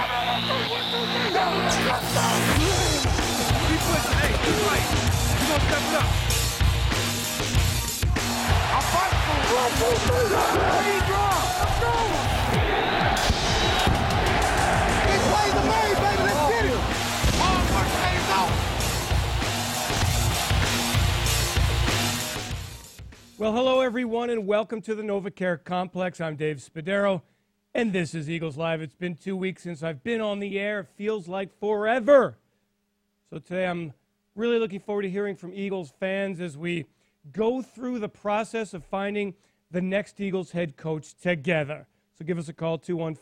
Hey, he's right. He's gonna step it up. I'm fighting for it. Hey, draw. Let's go. He plays the main, baby. Let's get it. Hard work pays off. Well, hello, everyone, and welcome to the NovaCare Complex. I'm Dave Spadaro, and this is Eagles Live. It's been 2 weeks since I've been on the air. It feels like forever. So today I'm really looking forward to hearing from Eagles fans as we go through the process of finding the next Eagles head coach together. So give us a call,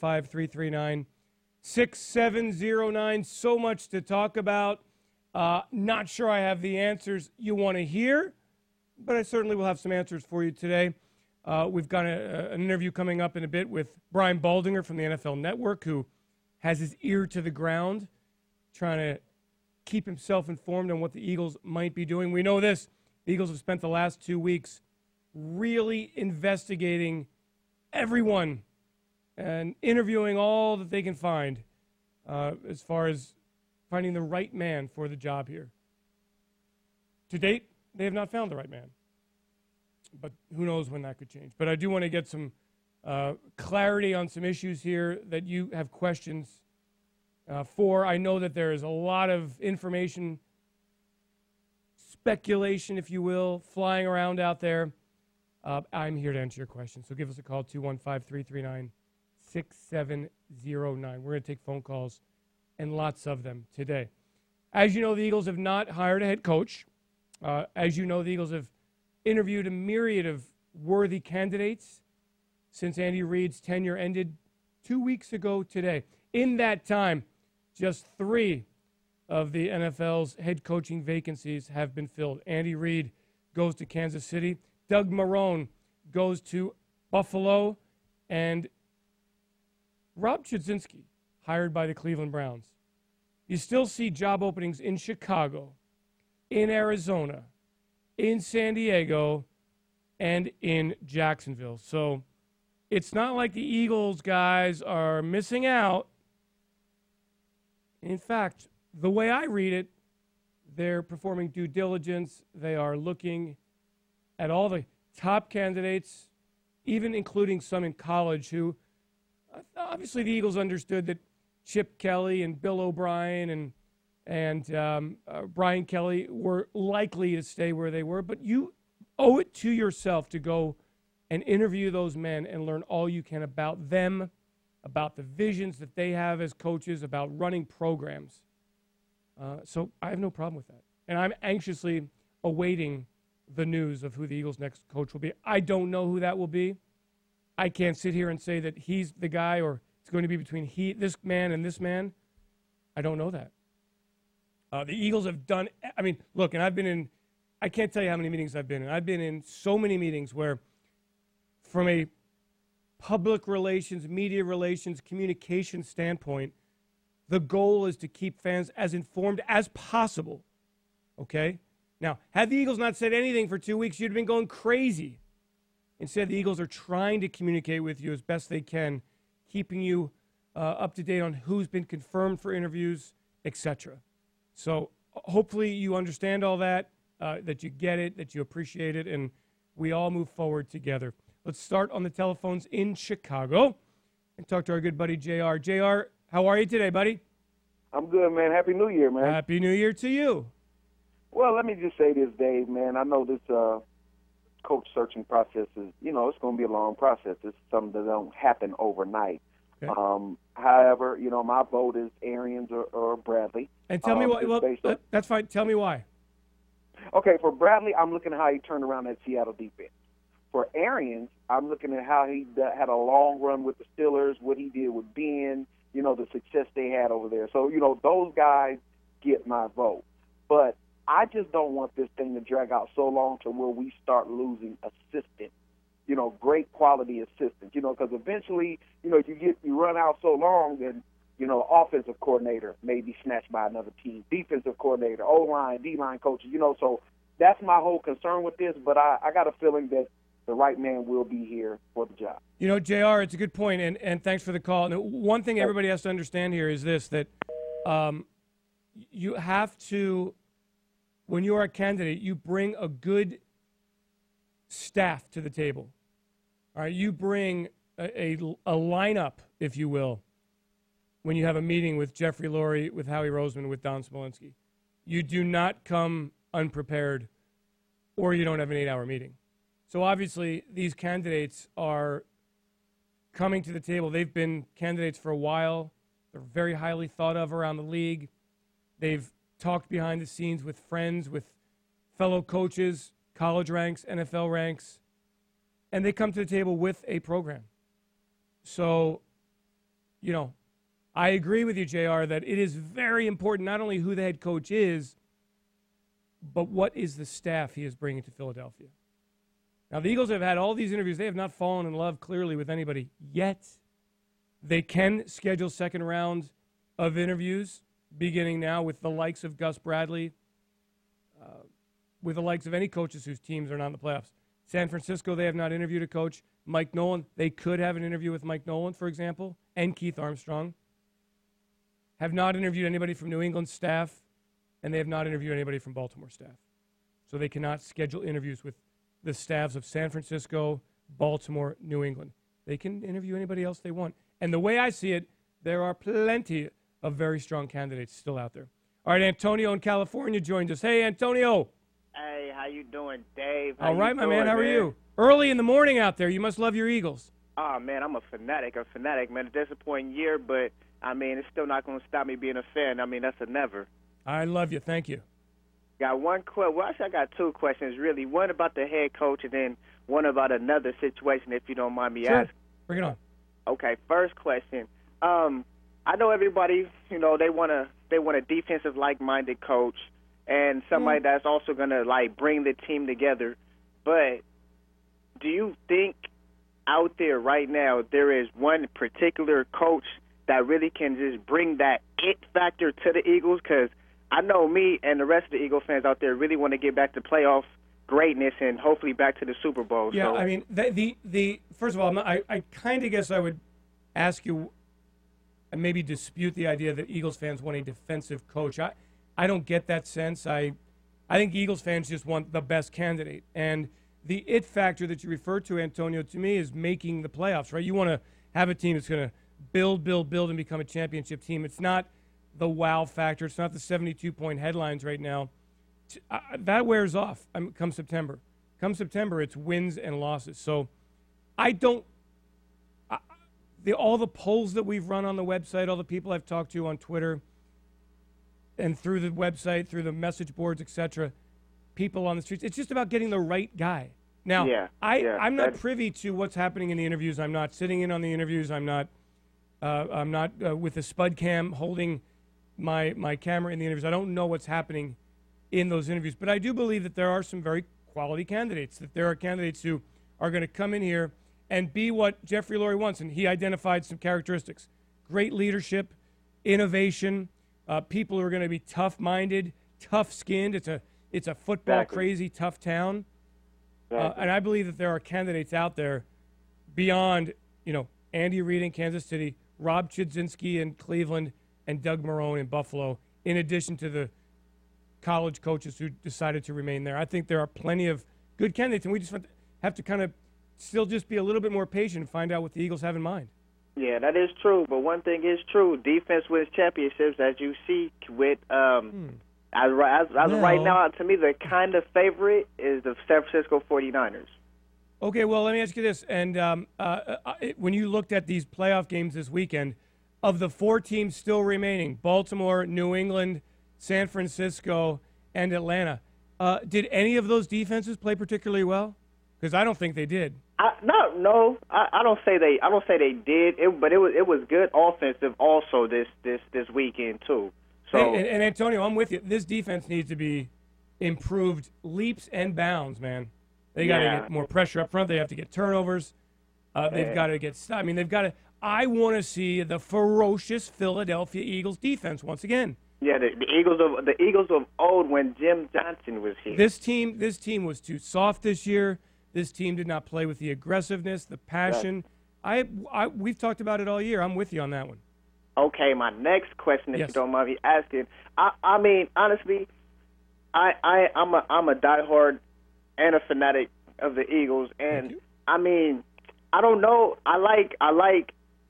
215-339-6709. So much to talk about. Not sure I have the answers you want to hear, but I certainly will have some answers for you today. We've got an interview coming up in a bit with Brian Baldinger from the NFL Network, who has his ear to the ground, trying to keep himself informed on what the Eagles might be doing. We know this. The Eagles have spent the last 2 weeks really investigating everyone and interviewing all that they can find as far as finding the right man for the job here. To date, they have not found the right man. But who knows when that could change. But I do want to get some clarity on some issues here that you have questions for. I know that there is a lot of information, speculation, if you will, flying around out there. I'm here to answer your questions. So give us a call, 215-339-6709. We're going to take phone calls, and lots of them today. As you know, the Eagles have not hired a head coach. As you know, the Eagles have interviewed a myriad of worthy candidates since Andy Reid's tenure ended 2 weeks ago today. In that time, just 3 of the NFL's head coaching vacancies have been filled. Andy Reid goes to Kansas City. Doug Marrone goes to Buffalo. And Rob Chudzinski, hired by the Cleveland Browns. You still see job openings in Chicago, in Arizona, in San Diego, and in Jacksonville. So it's not like the Eagles guys are missing out. In fact, the way I read it, they're performing due diligence. They are looking at all the top candidates, even including some in college who, obviously the Eagles understood that Chip Kelly and Bill O'Brien and Brian Kelly were likely to stay where they were, but you owe it to yourself to go and interview those men and learn all you can about them, about the visions that they have as coaches, about running programs. So I have no problem with that. And I'm anxiously awaiting the news of who the Eagles' next coach will be. I don't know who that will be. I can't sit here and say that he's the guy or it's going to be between this man and this man. I don't know that. The Eagles have done, I mean, look, and I can't tell you how many meetings I've been in. I've been in so many meetings where from a public relations, media relations, communication standpoint, the goal is to keep fans as informed as possible, okay? Now, had the Eagles not said anything for 2 weeks, you'd have been going crazy. Instead, the Eagles are trying to communicate with you as best they can, keeping you up to date on who's been confirmed for interviews, etc. So hopefully you understand all that, that you get it, that you appreciate it, and we all move forward together. Let's start on the telephones in Chicago and talk to our good buddy JR. JR, how are you today, buddy? I'm good, man. Happy New Year, man. Happy New Year to you. Well, let me just say this, Dave, man. I know this coach searching process is, it's going to be a long process. It's something that don't happen overnight. Okay. However, my vote is Arians or Bradley. And tell me why. Well, that's fine. Tell me why. Okay, for Bradley, I'm looking at how he turned around that Seattle defense. For Arians, I'm looking at how he had a long run with the Steelers, what he did with Ben, the success they had over there. So, those guys get my vote. But I just don't want this thing to drag out so long to where we start losing assistants, great quality assistants, because eventually, you run out so long and, offensive coordinator may be snatched by another team, defensive coordinator, O-line, D-line coaches, so that's my whole concern with this. But I got a feeling that the right man will be here for the job. You know, JR, it's a good point, and thanks for the call. Now, one thing everybody has to understand here is this, that you have to, when you are a candidate, you bring a good staff to the table. All right, you bring a lineup, if you will, when you have a meeting with Jeffrey Lurie, with Howie Roseman, with Don Smolenski. You do not come unprepared, or you don't have an 8-hour meeting. So obviously, these candidates are coming to the table. They've been candidates for a while. They're very highly thought of around the league. They've talked behind the scenes with friends, with fellow coaches, college ranks, NFL ranks, and they come to the table with a program. So, you know, I agree with you, JR, that it is very important not only who the head coach is, but what is the staff he is bringing to Philadelphia. Now, the Eagles have had all these interviews. They have not fallen in love, clearly, with anybody yet. They can schedule second round of interviews, beginning now with the likes of Gus Bradley, with the likes of any coaches whose teams are not in the playoffs. San Francisco, they have not interviewed a coach. Mike Nolan, they could have an interview with Mike Nolan, for example, and Keith Armstrong. Have not interviewed anybody from New England staff, and they have not interviewed anybody from Baltimore staff. So they cannot schedule interviews with the staffs of San Francisco, Baltimore, New England. They can interview anybody else they want. And the way I see it, there are plenty of very strong candidates still out there. All right, Antonio in California joined us. Hey, Antonio. Hey, how you doing, Dave? All right, my man. How are you? Early in the morning out there. You must love your Eagles. Oh, man, I'm a fanatic, man. A disappointing year, but, I mean, it's still not going to stop me being a fan. I mean, that's a never. I love you. Thank you. Got one question. Well, actually, I got two questions, really. One about the head coach and then one about another situation, if you don't mind me asking. Bring it on. Okay, first question. I know everybody, you know, they want a defensive, like-minded coach and somebody that's also going to, like, bring the team together. But do you think out there right now there is one particular coach that really can just bring that it factor to the Eagles? Because I know me and the rest of the Eagle fans out there really want to get back to playoff greatness and hopefully back to the Super Bowl. Yeah, so. I mean, the first of all, I kind of guess I would ask you and maybe dispute the idea that Eagles fans want a defensive coach. I don't get that sense. I think Eagles fans just want the best candidate. And the it factor that you referred to, Antonio, to me is making the playoffs, right? You want to have a team that's going to build, and become a championship team. It's not the wow factor. It's not the 72-point headlines right now. That wears off come September. Come September, it's wins and losses. So I don't all the polls that we've run on the website, all the people I've talked to on Twitter and through the website, through the message boards, etc., people on the streets, it's just about getting the right guy. Now, I'm not privy to what's happening in the interviews. I'm not sitting in on the interviews. I'm not with a spud cam holding my camera in the interviews. I don't know what's happening in those interviews. But I do believe that there are some very quality candidates, that there are candidates who are going to come in here and be what Jeffrey Lurie wants. And he identified some characteristics: great leadership, innovation, people who are going to be tough-minded, tough-skinned. It's a football-crazy, tough town. And I believe that there are candidates out there beyond, Andy Reid in Kansas City, Rob Chudzinski in Cleveland, and Doug Marrone in Buffalo, in addition to the college coaches who decided to remain there. I think there are plenty of good candidates, and we just have to kind of still just be a little bit more patient and find out what the Eagles have in mind. Yeah, that is true. But one thing is true: defense wins championships, as you see with. As right now, to me, the kind of favorite is the San Francisco 49ers. Okay, well, let me ask you this. And when you looked at these playoff games this weekend, of the 4 teams still remaining, Baltimore, New England, San Francisco, and Atlanta, did any of those defenses play particularly well? Because I don't think they did. No, I don't say they did. But it was good offensive also this weekend too. So and Antonio, I'm with you. This defense needs to be improved leaps and bounds, man. They got to get more pressure up front. They have to get turnovers. They've got to get stopped. I mean, they've got to. I want to see the ferocious Philadelphia Eagles defense once again. Yeah, the Eagles of old when Jim Johnson was here. This team was too soft this year. This team did not play with the aggressiveness, the passion. We've talked about it all year. I'm with you on that one. Okay, my next question, if Yes. you don't mind me asking, I mean, honestly, I'm a diehard and a fanatic of the Eagles, and I mean, I don't know. I like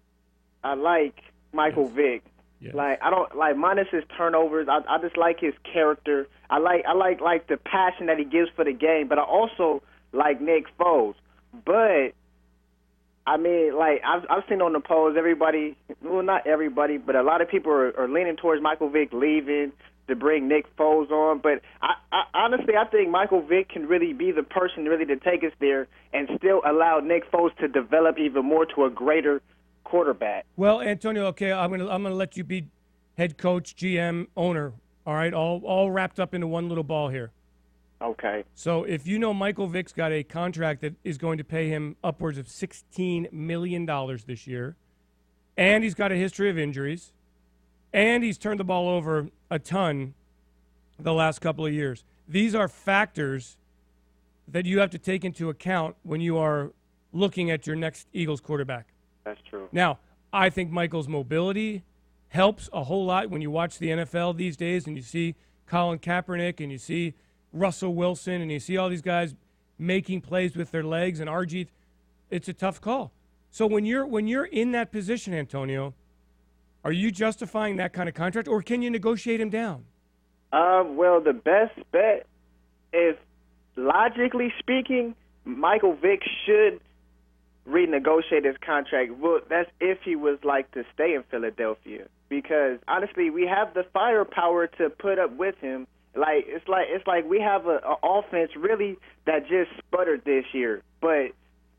Michael Vick. Yes. Like, I don't like minus his turnovers. I just like his character. I like the passion that he gives for the game. But I also like Nick Foles. But I mean, like I've seen on the polls, everybody, well, not everybody, but a lot of people are leaning towards Michael Vick leaving to bring Nick Foles on. But I honestly, I think Michael Vick can really be the person really to take us there and still allow Nick Foles to develop even more to a greater quarterback. Well, Antonio, okay, I'm gonna let you be head coach, GM, owner. All right, all wrapped up into one little ball here. Okay. So if you know Michael Vick's got a contract that is going to pay him upwards of $16 million this year, and he's got a history of injuries, and he's turned the ball over a ton the last couple of years. These are factors that you have to take into account when you are looking at your next Eagles quarterback. That's true. Now, I think Michael's mobility helps a whole lot when you watch the NFL these days and you see Colin Kaepernick and you see Russell Wilson and you see all these guys making plays with their legs and RG. It's a tough call. So when you're in that position, Antonio, are you justifying that kind of contract, or can you negotiate him down? Well, the best bet is, logically speaking, Michael Vick should renegotiate his contract. Well, that's if he was like to stay in Philadelphia, because honestly, we have the firepower to put up with him. It's like we have an offense really that just sputtered this year, but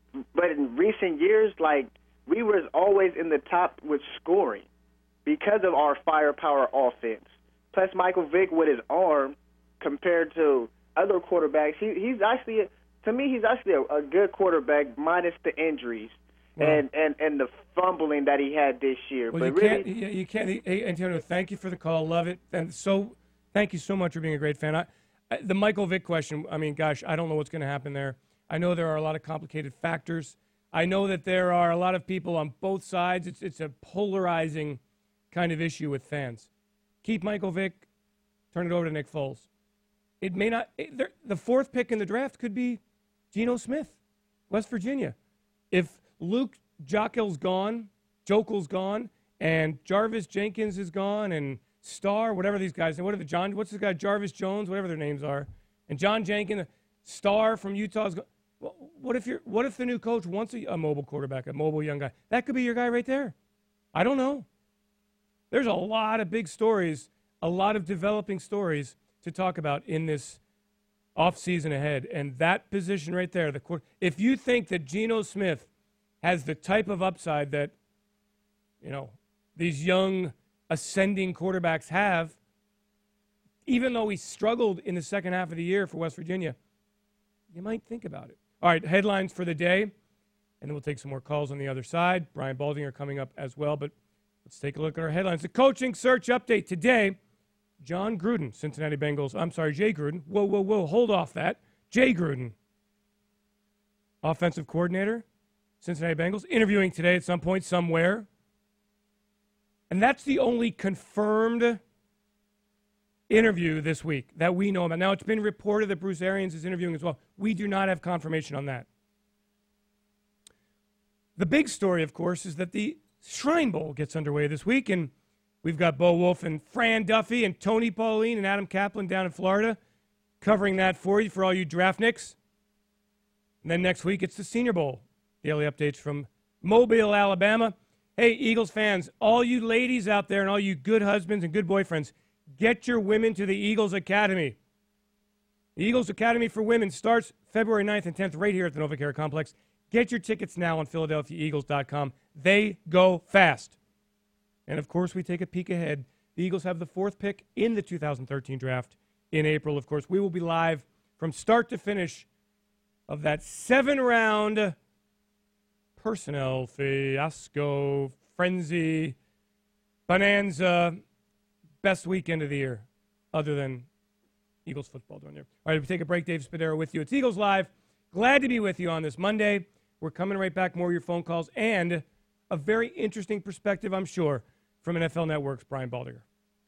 in recent years, like, we was always in the top with scoring because of our firepower offense. Plus, Michael Vick with his arm, compared to other quarterbacks, he's actually, to me, he's actually a good quarterback minus the injuries and the fumbling that he had this year. Well, but you can't. Hey, Antonio, thank you for the call. Love it. And so thank you so much for being a great fan. The Michael Vick question, I mean, gosh, I don't know what's going to happen there. I know there are a lot of complicated factors. I know that there are a lot of people on both sides. It's a polarizing kind of issue with fans. Keep Michael Vick, turn it over to Nick Foles. It may not. The fourth pick in the draft could be Geno Smith, West Virginia. If Luke Joeckel's gone, and Jarvis Jenkins is gone, and Starr, whatever these guys, what's this guy, Jarvis Jones, whatever their names are, and John Jenkins, Starr from Utah's gone. What if the new coach wants a mobile quarterback, a mobile young guy? That could be your guy right there. I don't know. There's a lot of big stories, a lot of developing stories to talk about in this offseason ahead. And that position right there, if you think that Geno Smith has the type of upside that, these young ascending quarterbacks have, even though he struggled in the second half of the year for West Virginia, you might think about it. All right, headlines for the day, and then we'll take some more calls on the other side. Brian Baldinger coming up as well, but let's take a look at our headlines. The coaching search update today. John Gruden, Cincinnati Bengals. I'm sorry, Jay Gruden. Whoa, hold off that. Jay Gruden, offensive coordinator, Cincinnati Bengals, interviewing today at some point somewhere. And that's the only confirmed interview this week that we know about. Now, it's been reported that Bruce Arians is interviewing as well. We do not have confirmation on that. The big story, of course, is that the Shrine Bowl gets underway this week, and we've got Bo Wolf and Fran Duffy and Tony Pauline and Adam Kaplan down in Florida covering that for you, for all you draftniks. And then next week, it's the Senior Bowl. Daily updates from Mobile, Alabama. Hey, Eagles fans, all you ladies out there and all you good husbands and good boyfriends, get your women to the Eagles Academy. The Eagles Academy for Women starts February 9th and 10th right here at the NovaCare Complex. Get your tickets now on PhiladelphiaEagles.com. They go fast. And, of course, we take a peek ahead. The Eagles have the fourth pick in the 2013 draft in April. Of course, we will be live from start to finish of that 7-round personnel fiasco, frenzy, bonanza, best weekend of the year other than Eagles football during there. All right, we take a break. Dave Spadaro with you. It's Eagles Live. Glad to be with you on this Monday. We're coming right back, more of your phone calls, and a very interesting perspective, I'm sure, from NFL Network's Brian Baldinger.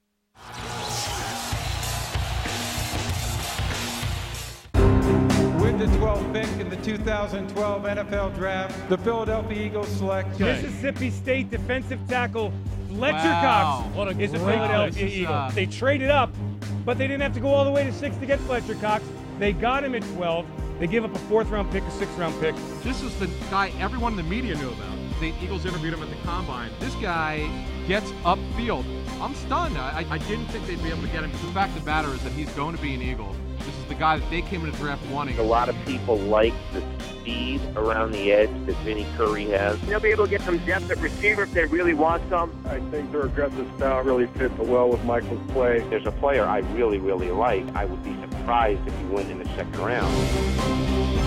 With the 12th pick in the 2012 NFL Draft, the Philadelphia Eagles select Mississippi State defensive tackle Fletcher Wow. Cox What a is a great Philadelphia pick. Eagle. They traded up, but they didn't have to go all the way to 6 to get Fletcher Cox. They got him at 12. They give up a 4th-round pick, a 6th-round pick. This is the guy everyone in the media knew about. The Eagles interviewed him at the Combine. This guy gets upfield. I'm stunned. I didn't think they'd be able to get him. The fact of the matter is that he's going to be an Eagle. This is the guy that they came into the draft wanting. A lot of people like the speed around the edge that Vinny Curry has. They'll be able to get some depth at receiver if they really want some. I think their aggressive style really fits well with Michael's play. There's a player I really, really like. I would be surprised if he went in the second round.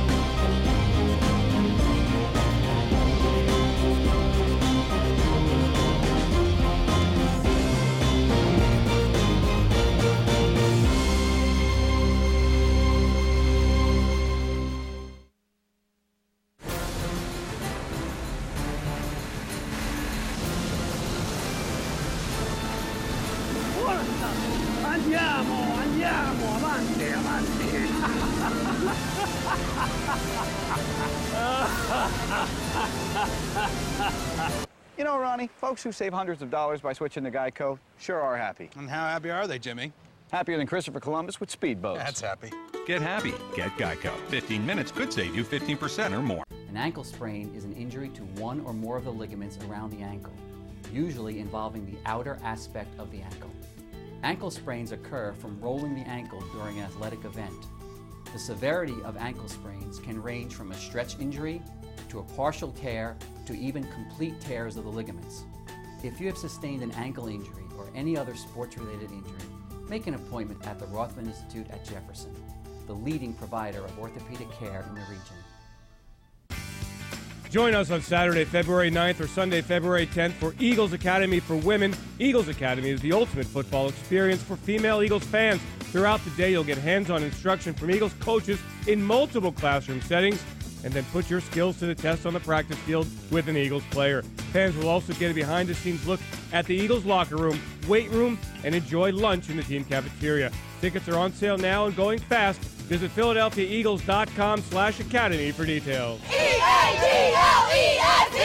You know, Ronnie, folks who save hundreds of dollars by switching to Geico sure are happy. And how happy are they, Jimmy? Happier than Christopher Columbus with speedboats. That's happy. Get happy. Get Geico. 15 minutes could save you 15% or more. An ankle sprain is an injury to one or more of the ligaments around the ankle, usually involving the outer aspect of the ankle. Ankle sprains occur from rolling the ankle during an athletic event. The severity of ankle sprains can range from a stretch injury to a partial tear to even complete tears of the ligaments. If you have sustained an ankle injury or any other sports-related injury, make an appointment at the Rothman Institute at Jefferson, the leading provider of orthopedic care in the region. Join us on Saturday, February 9th or Sunday, February 10th for Eagles Academy for Women. Eagles Academy is the ultimate football experience for female Eagles fans. Throughout the day, you'll get hands-on instruction from Eagles coaches in multiple classroom settings, and then put your skills to the test on the practice field with an Eagles player. Fans will also get a behind-the-scenes look at the Eagles locker room, weight room, and enjoy lunch in the team cafeteria. Tickets are on sale now and going fast. Visit PhiladelphiaEagles.com/academy for details. E-A-G-L-E-S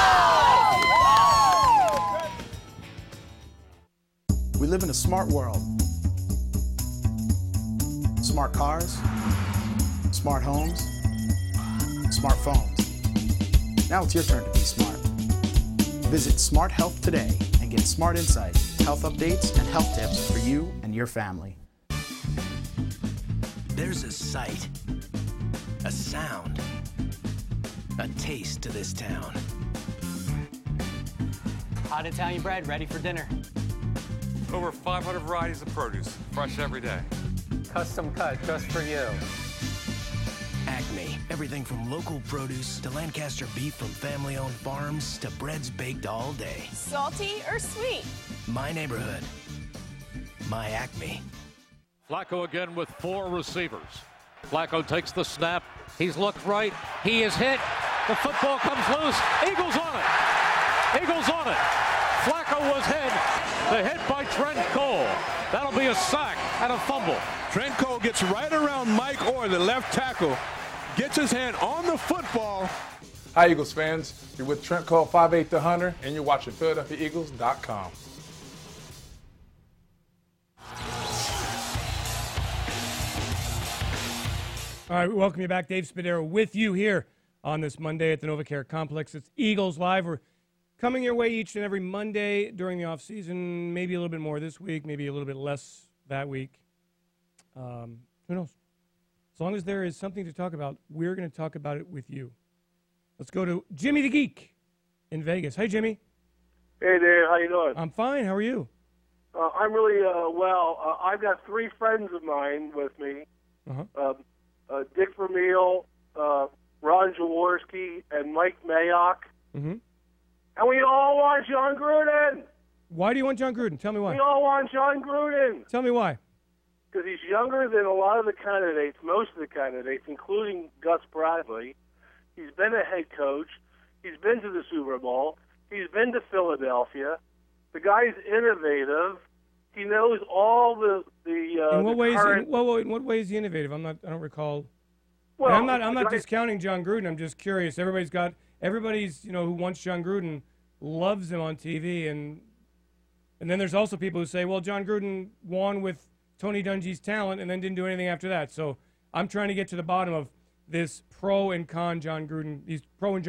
Eagles! We live in a smart world. Smart cars, smart homes, smartphones. Now it's your turn to be smart. Visit Smart Health today and get smart insights, health updates, and health tips for you and your family. There's a sight, a sound, a taste to this town. Hot Italian bread ready for dinner. Over 500 varieties of produce, fresh every day. Custom cut just for you. Acme, everything from local produce to Lancaster beef from family-owned farms to breads baked all day. Salty or sweet? My neighborhood, my Acme. Flacco again with 4 receivers. Flacco takes the snap. He's looked right. He is hit. The football comes loose. Eagles on it. Eagles on it. Flacco was hit. The hit by Trent Cole. That'll be a sack and a fumble. Trent Cole gets right around Mike Orr, the left tackle, gets his hand on the football. Hi, Eagles fans. You're with Trent Cole, 5'8" The Hunter, and you're watching PhiladelphiaEagles.com. All right, we welcome you back. Dave Spadaro with you here on this Monday at the NovaCare Complex. It's Eagles Live. We're coming your way each and every Monday during the offseason, maybe a little bit more this week, maybe a little bit less that week. Who knows? As long as there is something to talk about, we're going to talk about it with you. Let's go to Jimmy the Geek in Vegas. Hey, Jimmy. Hey, Dave. How you doing? I'm fine. How are you? I'm really well. I've got 3 friends of mine with me. Dick Vermeil, Ron Jaworski, and Mike Mayock. Mm-hmm. And we all want John Gruden. Why do you want John Gruden? Tell me why. We all want John Gruden. Tell me why. because he's younger than a lot of the candidates, most of the candidates, including Gus Bradley. He's been a head coach. He's been to the Super Bowl. He's been to Philadelphia. The guy's innovative. He knows all the in what ways? current... In what way is he innovative? I don't recall. Well, and I'm not discounting John Gruden. I'm just curious. Everybody's who wants John Gruden loves him on TV, and then there's also people who say, well, John Gruden won with Tony Dungy's talent and then didn't do anything after that. So I'm trying to get to the bottom of this pro and con John Gruden, these pro and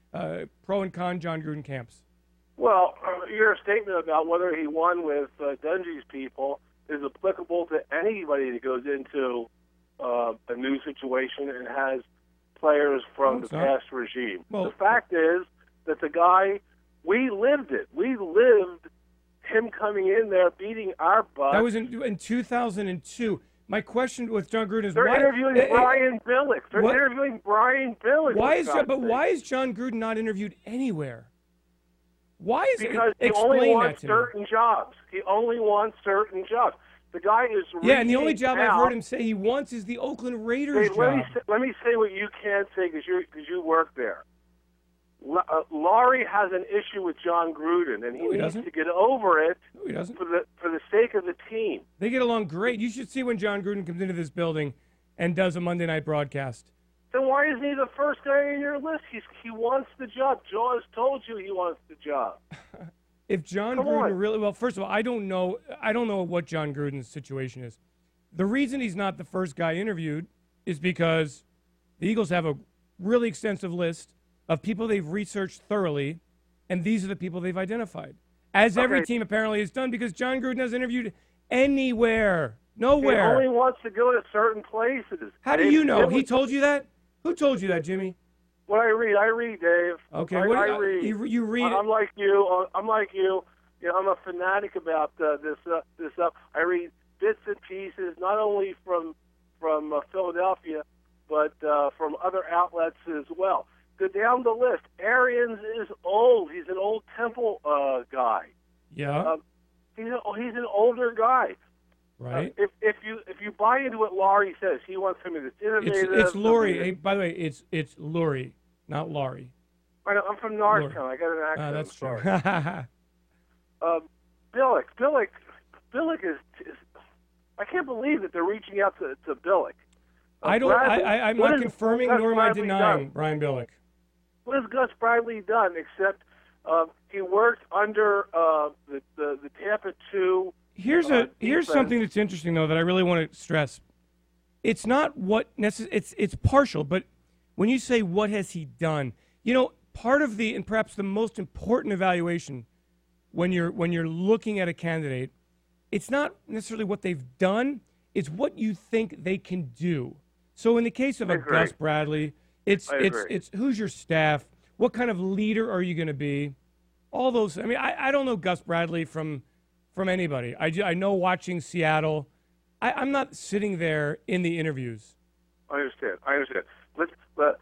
con John Gruden camps. Well, your statement about whether he won with Dungy's people is applicable to anybody that goes into a new situation and has players from the past regime. Well, the fact is that the guy, we lived it. We lived him coming in there, beating our butt. That was in 2002. My question with John Gruden is they're interviewing Brian Billick. They're what? interviewing Brian Billick. Why is John Gruden not interviewed anywhere? Why is because it? He only wants to certain jobs. He only wants certain jobs. The guy is and the only job I've heard him say he wants is the Oakland Raiders job. Let me say what you can't say because you work there. Laurie has an issue with John Gruden, and he needs to get over it. No, he doesn't. For the sake of the team. They get along great. You should see when John Gruden comes into this building and does a Monday night broadcast. Then why isn't he the first guy on your list? He wants the job. Joe has told you he wants the job. If John Gruden really, well, first of all, I don't know what John Gruden's situation is. The reason he's not the first guy interviewed is because the Eagles have a really extensive list of people they've researched thoroughly, and these are the people they've identified. As every team apparently has done, because John Gruden hasn't interviewed anywhere, nowhere. He only wants to go to certain places. How do you know? He told you that? Who told you that, Jimmy? What I read, Dave. Okay, I read. You read. I'm like you. I'm a fanatic about this up. I read bits and pieces, not only from Philadelphia, but from other outlets as well. Go down the list. Arians is old. He's an old Temple guy. Yeah. He's an older guy. Right. If you buy into what Laurie says, he wants somebody that's innovative. It's Laurie. Hey, by the way, it's Laurie, not Laurie. I know, I'm from Norristown. I got an accent. That's true. Billick is. I can't believe that they're reaching out to Billick. I'm not confirming nor am I denying Brian Billick. What has Gus Bradley done except he worked under the Tampa 2. Here's something that's interesting though that I really want to stress. It's not what it's partial, but when you say what has he done, part of the and perhaps the most important evaluation when you're looking at a candidate, it's not necessarily what they've done, it's what you think they can do. So in the case of Gus Bradley, it's who's your staff, what kind of leader are you going to be, all those. I mean, I don't know Gus Bradley from anybody. I know watching Seattle. I'm not sitting there in the interviews. I understand. Let's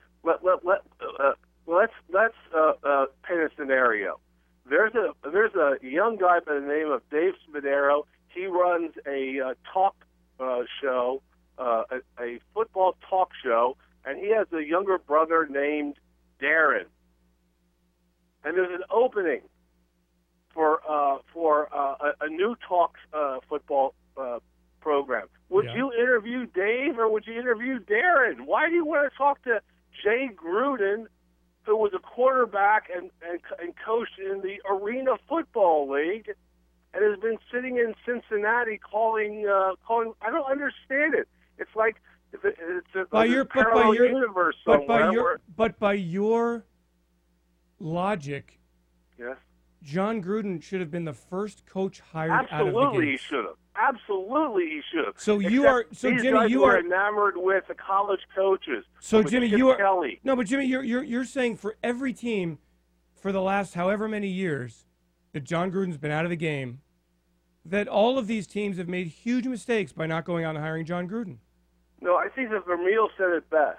paint a scenario. There's a young guy by the name of Dave Spadaro. He runs a talk show, a football talk show, and he has a younger brother named Darren. And there's an opening for a new talk football program. Would you interview Dave or would you interview Darren? Why do you want to talk to Jay Gruden, who was a quarterback and coached in the Arena Football League and has been sitting in Cincinnati calling? I don't understand it. It's like it's a parallel universe somewhere. But by your logic, yes, John Gruden should have been the first coach hired out of the gates. Absolutely, he should have. Absolutely, he should have. So Except you are. So these Jimmy, guys you were are enamored with the college coaches. So with Jimmy, Chip you are. Kelly. No, but Jimmy, you're saying for every team, for the last however many years that John Gruden's been out of the game, that all of these teams have made huge mistakes by not going out and hiring John Gruden. No, I think that Vermeil said it best.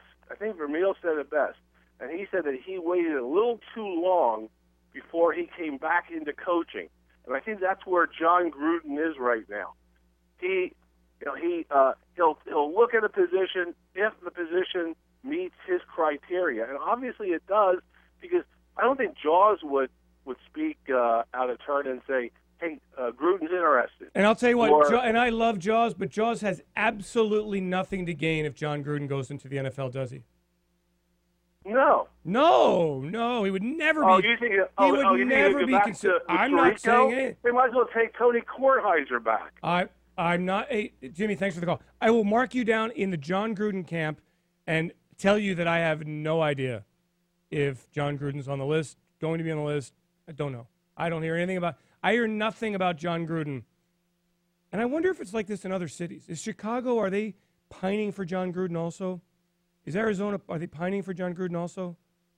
And he said that he waited a little too long before he came back into coaching. And I think that's where John Gruden is right now. He he'll look at a position if the position meets his criteria, and obviously it does, because I don't think Jaws would speak out of turn and say, "Hey, Gruden's interested." And I'll tell you what, and I love Jaws, but Jaws has absolutely nothing to gain if John Gruden goes into the NFL, does he? No, he would never be. You think? He would never be considered. I'm not saying it. They might as well take Tony Kornheiser back. I'm not. Hey, Jimmy, thanks for the call. I will mark you down in the John Gruden camp and tell you that I have no idea if John Gruden's on the list, going to be on the list. I don't know. I don't hear anything about. I hear nothing about John Gruden. And I wonder if it's like this in other cities. Is Chicago, are they pining for John Gruden also? Is Arizona, are they pining for John Gruden also?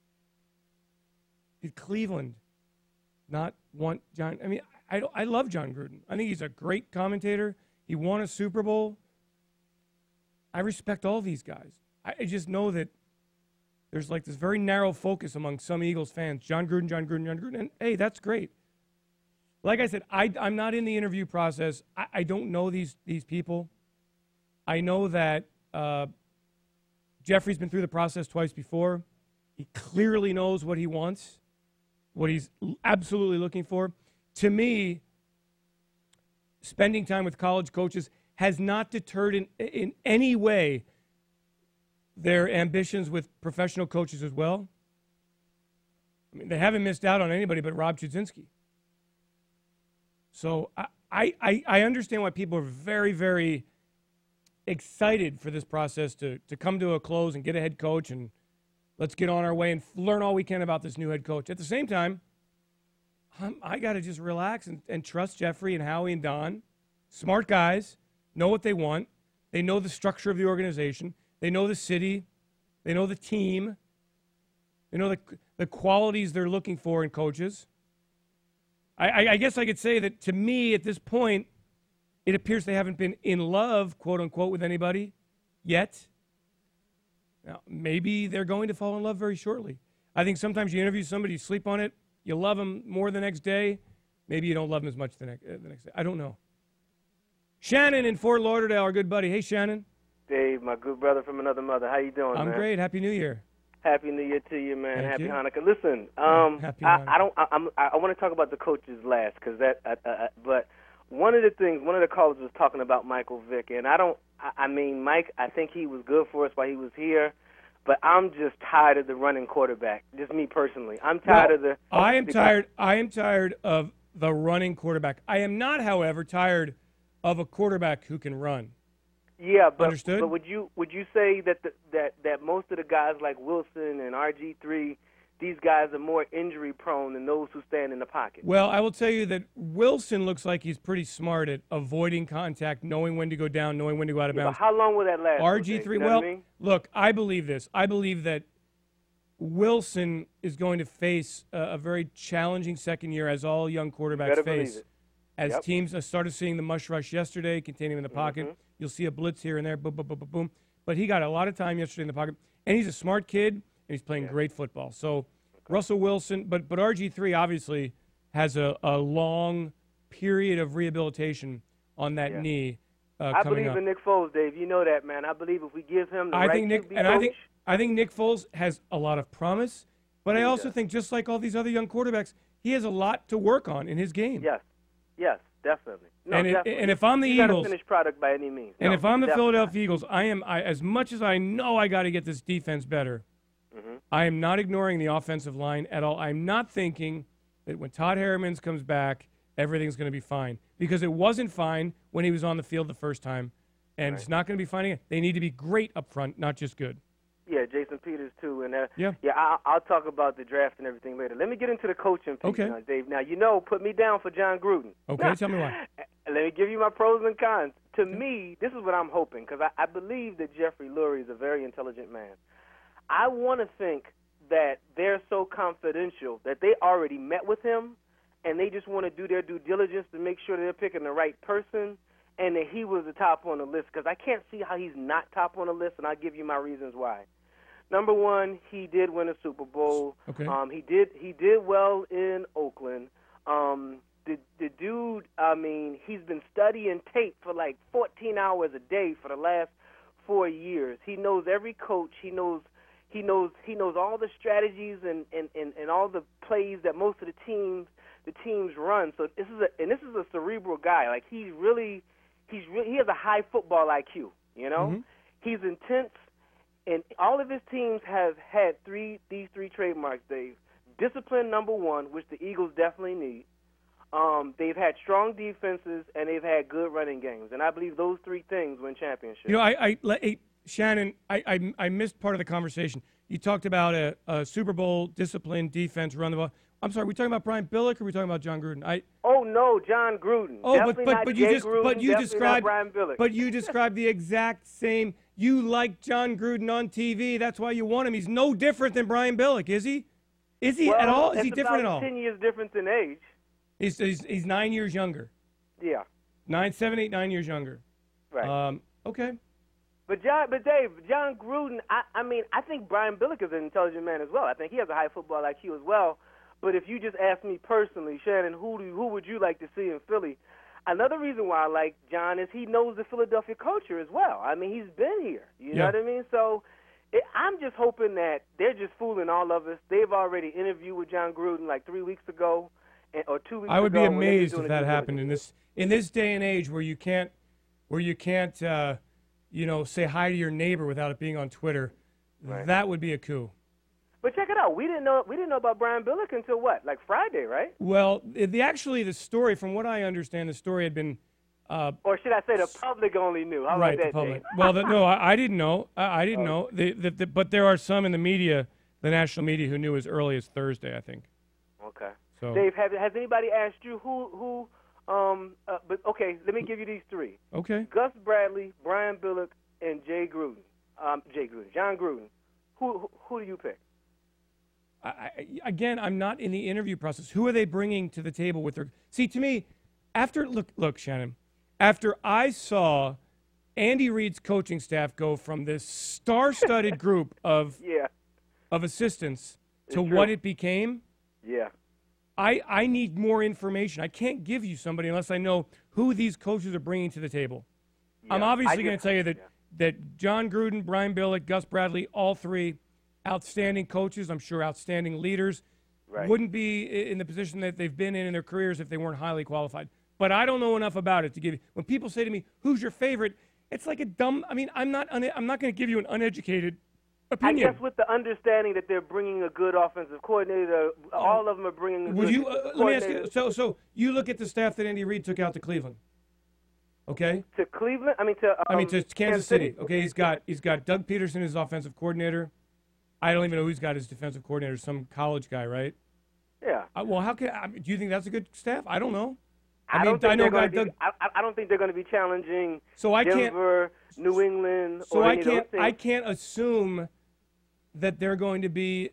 Did Cleveland not want John? I mean, I love John Gruden. I think he's a great commentator. He won a Super Bowl. I respect all these guys. I just know that there's like this very narrow focus among some Eagles fans. John Gruden, John Gruden, John Gruden. And, hey, that's great. Like I said, I'm not in the interview process. I don't know these people. I know that Jeffrey's been through the process twice before. He clearly knows what he wants, what he's absolutely looking for. To me, spending time with college coaches has not deterred in any way their ambitions with professional coaches as well. I mean, they haven't missed out on anybody but Rob Chudzinski. So I understand why people are very, very excited for this process to come to a close and get a head coach, and let's get on our way and learn all we can about this new head coach. At the same time, I got to just relax and trust Jeffrey and Howie and Don. Smart guys, know what they want. They know the structure of the organization. They know the city. They know the team. They know the qualities they're looking for in coaches. I guess I could say that to me at this point, it appears they haven't been in love, quote unquote, with anybody yet. Now, maybe they're going to fall in love very shortly. I think sometimes you interview somebody, you sleep on it, you love them more the next day. Maybe you don't love them as much the next day. I don't know. Shannon in Fort Lauderdale, our good buddy. Hey, Shannon. Dave, my good brother from another mother. How you doing, man? I'm great. Happy New Year. Happy New Year to you, man. Thank Happy you. Hanukkah. Listen, Happy Hanukkah. I want to talk about the coaches last, but one of the things, one of the callers was talking about Michael Vick, and I mean, Mike, I think he was good for us while he was here, but I'm just tired of the running quarterback. Just me personally, I'm tired of the. I am tired of the running quarterback. I am not, however, tired of a quarterback who can run. Yeah, but Understood? But would you say that that most of the guys like Wilson and RG3, these guys are more injury prone than those who stand in the pocket? Well, I will tell you that Wilson looks like he's pretty smart at avoiding contact, knowing when to go down, knowing when to go out of bounds. But how long will that last? RG3, you know well, what I mean? Look, I believe this. I believe that Wilson is going to face a very challenging second year, as all young quarterbacks Better face. believe it. As Yep. teams, I started seeing the mush rush yesterday, containing him in the pocket. Mhm. You'll see a blitz here and there, boom, boom, boom, boom, boom. But he got a lot of time yesterday in the pocket, and he's a smart kid, and he's playing great football. So Russell Wilson, but RG3 obviously has a long period of rehabilitation on that knee I coming believe up. in Nick Foles, Dave. You know that, man. I believe if we give him the I right think Nick, QB and coach, I think Nick Foles has a lot of promise, but I also think just like all these other young quarterbacks, he has a lot to work on in his game. Yes, definitely. No, And definitely. and if I'm the He's not a Eagles, finished product by any means. and No, if I'm the definitely Philadelphia Eagles, I as much as I know I got to get this defense better, Mhm. I am not ignoring the offensive line at all. I'm not thinking that when Todd Herremans comes back, everything's going to be fine, because it wasn't fine when he was on the field the first time, and it's not going to be fine again. They need to be great up front, not just good. Yeah, Jason Peters too, and Yeah. I'll talk about the draft and everything later. Let me get into the coaching piece Okay. now, Dave. Now put me down for John Gruden. Okay, tell me why. Let me give you my pros and cons. To me, this is what I'm hoping, because I believe that Jeffrey Lurie is a very intelligent man. I want to think that they're so confidential that they already met with him, and they just want to do their due diligence to make sure they're picking the right person, and that he was the top on the list, because I can't see how he's not top on the list, and I'll give you my reasons why. Number one, he did win a Super Bowl. Okay. He did well in Oakland. The dude, I mean, he's been studying tape for like 14 hours a day for the last 4 years. He knows every coach. He knows all the strategies and all the plays that most of the teams run. So this is a cerebral guy. Like he has a high football IQ, you know? Mm-hmm. He's intense, and all of his teams have had these three trademarks, Dave. Discipline, number one, which the Eagles definitely need. They've had strong defenses, and they've had good running games. And I believe those three things win championships. You know, Shannon, I missed part of the conversation. You talked about a Super Bowl discipline, defense, run the ball. I'm sorry, are we talking about Brian Billick or are we talking about John Gruden? Oh no, John Gruden. Oh, definitely not but you Jay just Gruden, but you definitely described not Brian Billick. But you described the exact same. You like John Gruden on TV. That's why you want him. He's no different than Brian Billick, is he? Is he at all? Is he different at all? 10 years difference in age. He's 9 years younger. Yeah. 9 years younger. Right. Okay. But Dave, John Gruden, I mean, I think Brian Billick is an intelligent man as well. I think he has a high football IQ as well. But if you just ask me personally, Shannon, who would you like to see in Philly? Another reason why I like John is he knows the Philadelphia culture as well. I mean, he's been here. You know what I mean? So I'm just hoping that they're just fooling all of us. They've already interviewed with John Gruden like 3 weeks ago or 2 weeks ago. I would be amazed if that happened in this day and age where you can't say hi to your neighbor without it being on Twitter. Right. That would be a coup. But check it out. We didn't know about Brian Billick until what? Like Friday, right? Well, the story, from what I understand, the story had been. Or should I say the public only knew? How right, about that, the public. Dave? Well, no, I didn't know. I didn't know. But there are some in the media, the national media, who knew as early as Thursday, I think. Okay. So, Dave, has anybody asked you who? But okay, let me give you these three. Okay. Gus Bradley, Brian Billick, and John Gruden. Who do you pick? Again, I'm not in the interview process. Who are they bringing to the table with their? See, to me, look, Shannon. After I saw Andy Reid's coaching staff go from this star-studded group of assistants to what it became. Yeah. I need more information. I can't give you somebody unless I know who these coaches are bringing to the table. Yeah, I'm obviously going to tell you that John Gruden, Brian Billick, Gus Bradley, all three outstanding coaches, I'm sure outstanding leaders, wouldn't be in the position that they've been in their careers if they weren't highly qualified. But I don't know enough about it to give you. When people say to me, "Who's your favorite?" It's like a dumb. I mean, I'm not going to give you an uneducated opinion. I guess with the understanding that they're bringing a good offensive coordinator, all of them are bringing a good coordinator. Let me ask you. So you look at the staff that Andy Reid took out to Cleveland. Okay. To Cleveland? To Kansas City. Okay, he's got Doug Peterson as offensive coordinator. I don't even know who's got his defensive coordinator. Some college guy, right? Yeah. Well, do you think that's a good staff? I don't know. I don't think they're going to be challenging Denver, New England, or any of those things. I can't assume that they're going to be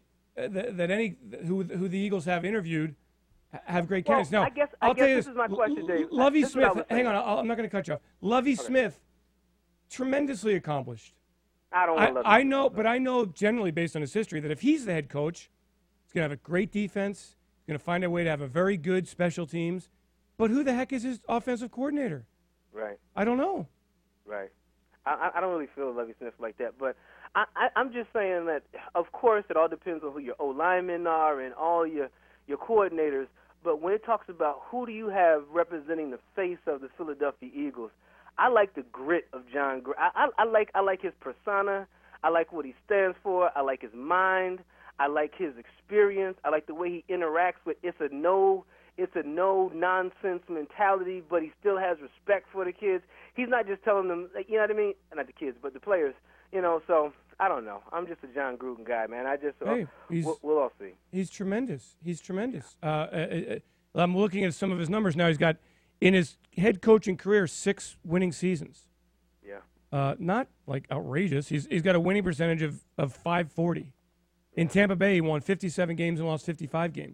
who the Eagles have interviewed have great candidates. Now, I guess this is my question, Dave. Lovie Smith. Hang on, I'm not going to cut you off. Lovie Smith, tremendously accomplished. I know, but I know generally based on his history that if he's the head coach, he's going to have a great defense. He's going to find a way to have a very good special teams. But who the heck is his offensive coordinator? Right. I don't know. Right. I don't really feel Lovie Smith like that. But I'm just saying that, of course, it all depends on who your O-linemen are and all your coordinators. But when it talks about who do you have representing the face of the Philadelphia Eagles, I like the grit of John Gruden. I like his persona. I like what he stands for. I like his mind. I like his experience. I like the way he interacts with. It's a no nonsense mentality, but he still has respect for the kids. He's not just telling them, you know what I mean? Not the kids, but the players. You know, so I don't know. I'm just a John Gruden guy, man. We'll all see. He's tremendous. I'm looking at some of his numbers now. He's got, in his head coaching career, 6 winning seasons. Yeah. Not like outrageous. He's got a winning percentage of .540. In Tampa Bay, he won 57 games and lost 55 games.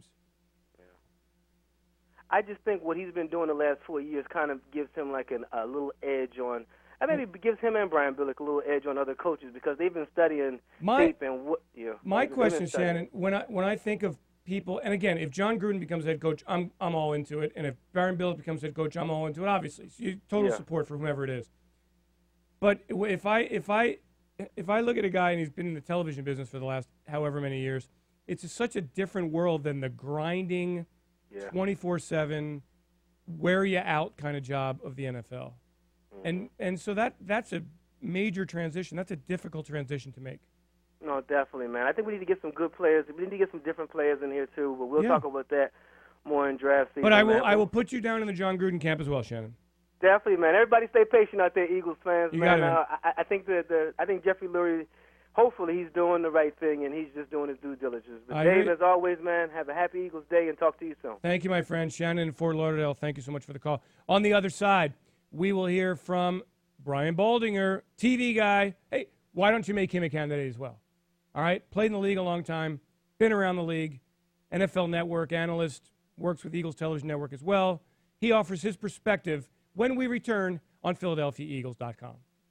I just think what he's been doing the last 4 years kind of gives him like a little edge on. Maybe gives him and Brian Billick a little edge on other coaches because they've been studying tape and what. My question, Shannon, when I think of people, and again, if John Gruden becomes head coach, I'm all into it, and if Byron Billick becomes head coach, I'm all into it. Obviously, so total support for whomever it is. But if I look at a guy and he's been in the television business for the last however many years, it's such a different world than the grinding, 24/7, wear you out kind of job of the NFL. And so that's a major transition. That's a difficult transition to make. No, definitely, man. I think we need to get some good players. We need to get some different players in here too. But we'll talk about that more in draft season. But I will put you down in the John Gruden camp as well, Shannon. Definitely, man. Everybody stay patient out there, Eagles fans, man. I think I think Jeffrey Lurie, hopefully he's doing the right thing and he's just doing his due diligence. But Dave, as always, man, have a happy Eagles Day and talk to you soon. Thank you, my friend. Shannon in Fort Lauderdale, thank you so much for the call. On the other side, we will hear from Brian Baldinger, TV guy. Hey, why don't you make him a candidate as well? All right, played in the league a long time, been around the league, NFL Network analyst, works with Eagles Television Network as well. He offers his perspective when we return on PhiladelphiaEagles.com.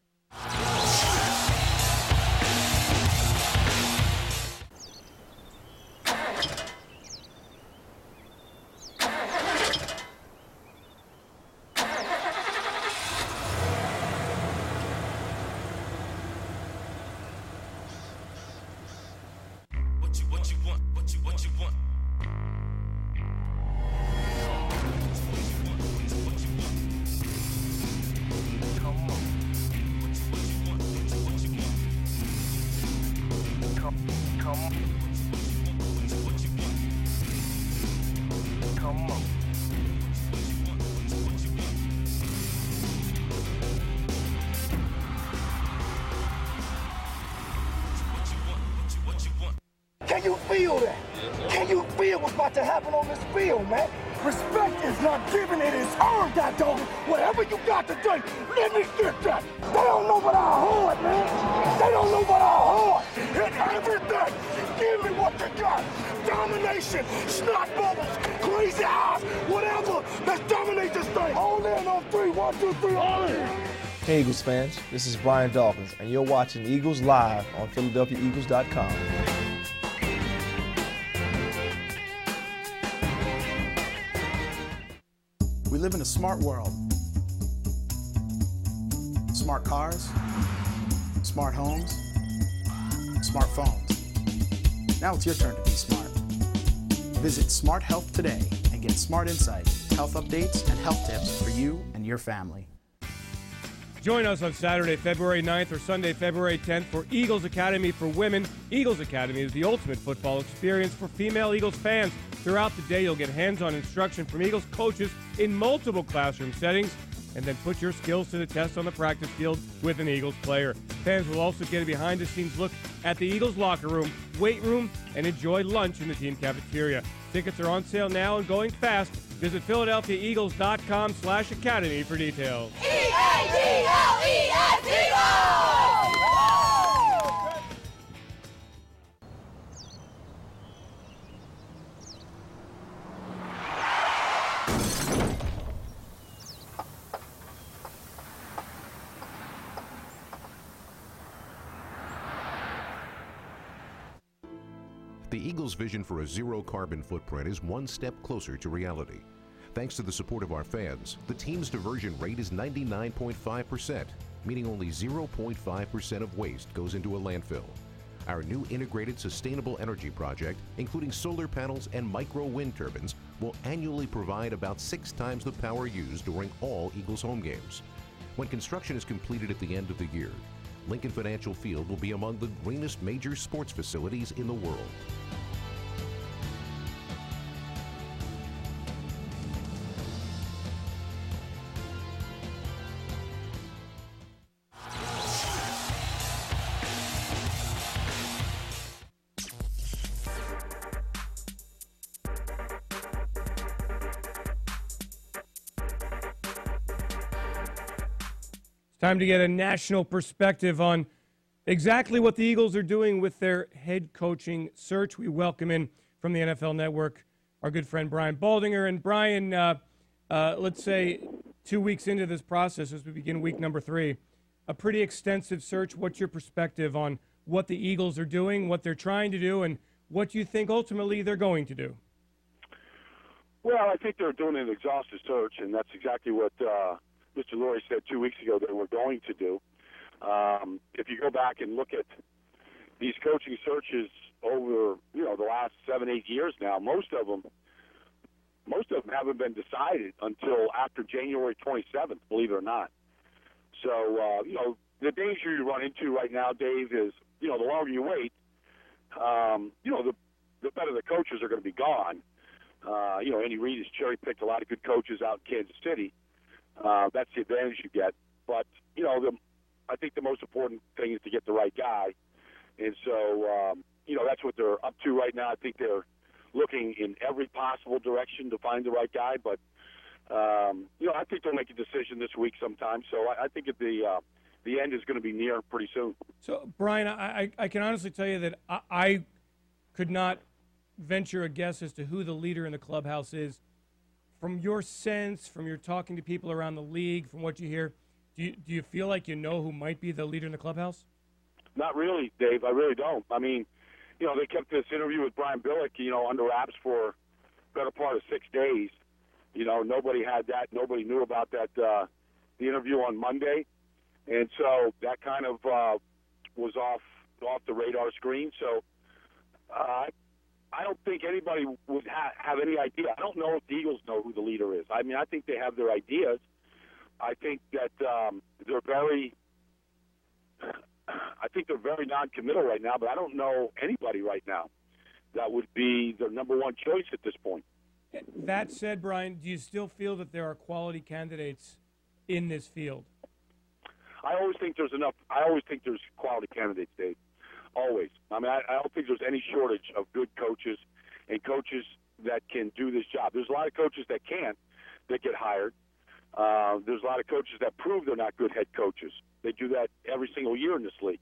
Can you feel that? Can you feel what's about to happen on this field, man? Respect is not given, it is earned, that dog. Whatever you got today, let me get that. They don't know about our heart, man. They don't know about our heart. Hit everything. Give me what you got. Domination, snot bubbles, crazy eyes, whatever. Let's dominate this thing. All in on 3. 1, 2, 3, all in. Hey Eagles fans, this is Brian Dawkins, and you're watching Eagles Live on PhiladelphiaEagles.com. We live in a smart world. Smart cars, smart homes, smartphones. Now it's your turn to be smart. Visit Smart Health today and get smart insights, health updates, and health tips for you and your family. Join us on Saturday, February 9th or Sunday, February 10th for Eagles Academy for Women. Eagles Academy is the ultimate football experience for female Eagles fans. Throughout the day, you'll get hands-on instruction from Eagles coaches in multiple classroom settings, and then put your skills to the test on the practice field with an Eagles player. Fans will also get a behind-the-scenes look at the Eagles locker room, weight room, and enjoy lunch in the team cafeteria. Tickets are on sale now and going fast. Visit PhiladelphiaEagles.com/academy for details. EAGLES Eagles! The Eagles' vision for a zero-carbon footprint is one step closer to reality. Thanks to the support of our fans, the team's diversion rate is 99.5%, meaning only 0.5% of waste goes into a landfill. Our new integrated sustainable energy project, including solar panels and micro wind turbines, will annually provide about 6 times the power used during all Eagles home games. When construction is completed at the end of the year, Lincoln Financial Field will be among the greenest major sports facilities in the world. Time to get a national perspective on exactly what the Eagles are doing with their head coaching search. We welcome in from the NFL Network our good friend Brian Baldinger. And Brian, let's say 2 weeks into this process as we begin week number 3, a pretty extensive search. What's your perspective on what the Eagles are doing, what they're trying to do, and what you think ultimately they're going to do. Well, I think they're doing an exhaustive search, and that's exactly what Mr. Lurie said 2 weeks ago they were going to do. If you go back and look at these coaching searches over, the last 7-8 years now, most of them haven't been decided until after January 27th, believe it or not. So, the danger you run into right now, Dave, is, the longer you wait, the better the coaches are going to be gone. Andy Reid has cherry-picked a lot of good coaches out in Kansas City. That's the advantage you get. But, I think the most important thing is to get the right guy. And so, that's what they're up to right now. I think they're looking in every possible direction to find the right guy. But, I think they'll make a decision this week sometime. So I think the end is going to be near pretty soon. So, Brian, I can honestly tell you that I could not venture a guess as to who the leader in the clubhouse is. From your sense, from your talking to people around the league, from what you hear, do you feel like you know who might be the leader in the clubhouse? Not really, Dave. I really don't. I mean, they kept this interview with Brian Billick, under wraps for the better part of 6 days. Nobody had that. Nobody knew about that, the interview on Monday. And so that kind of was off the radar screen. So I don't think anybody would have any idea. I don't know if the Eagles know who the leader is. I mean, I think they have their ideas. I think that they're very non-committal right now, but I don't know anybody right now that would be their number one choice at this point. That said, Brian, do you still feel that there are quality candidates in this field? I always think there's quality candidates, Dave. Always. I mean, I don't think there's any shortage of good coaches and coaches that can do this job. There's a lot of coaches that can't, that get hired. There's a lot of coaches that prove they're not good head coaches. They do that every single year in this league.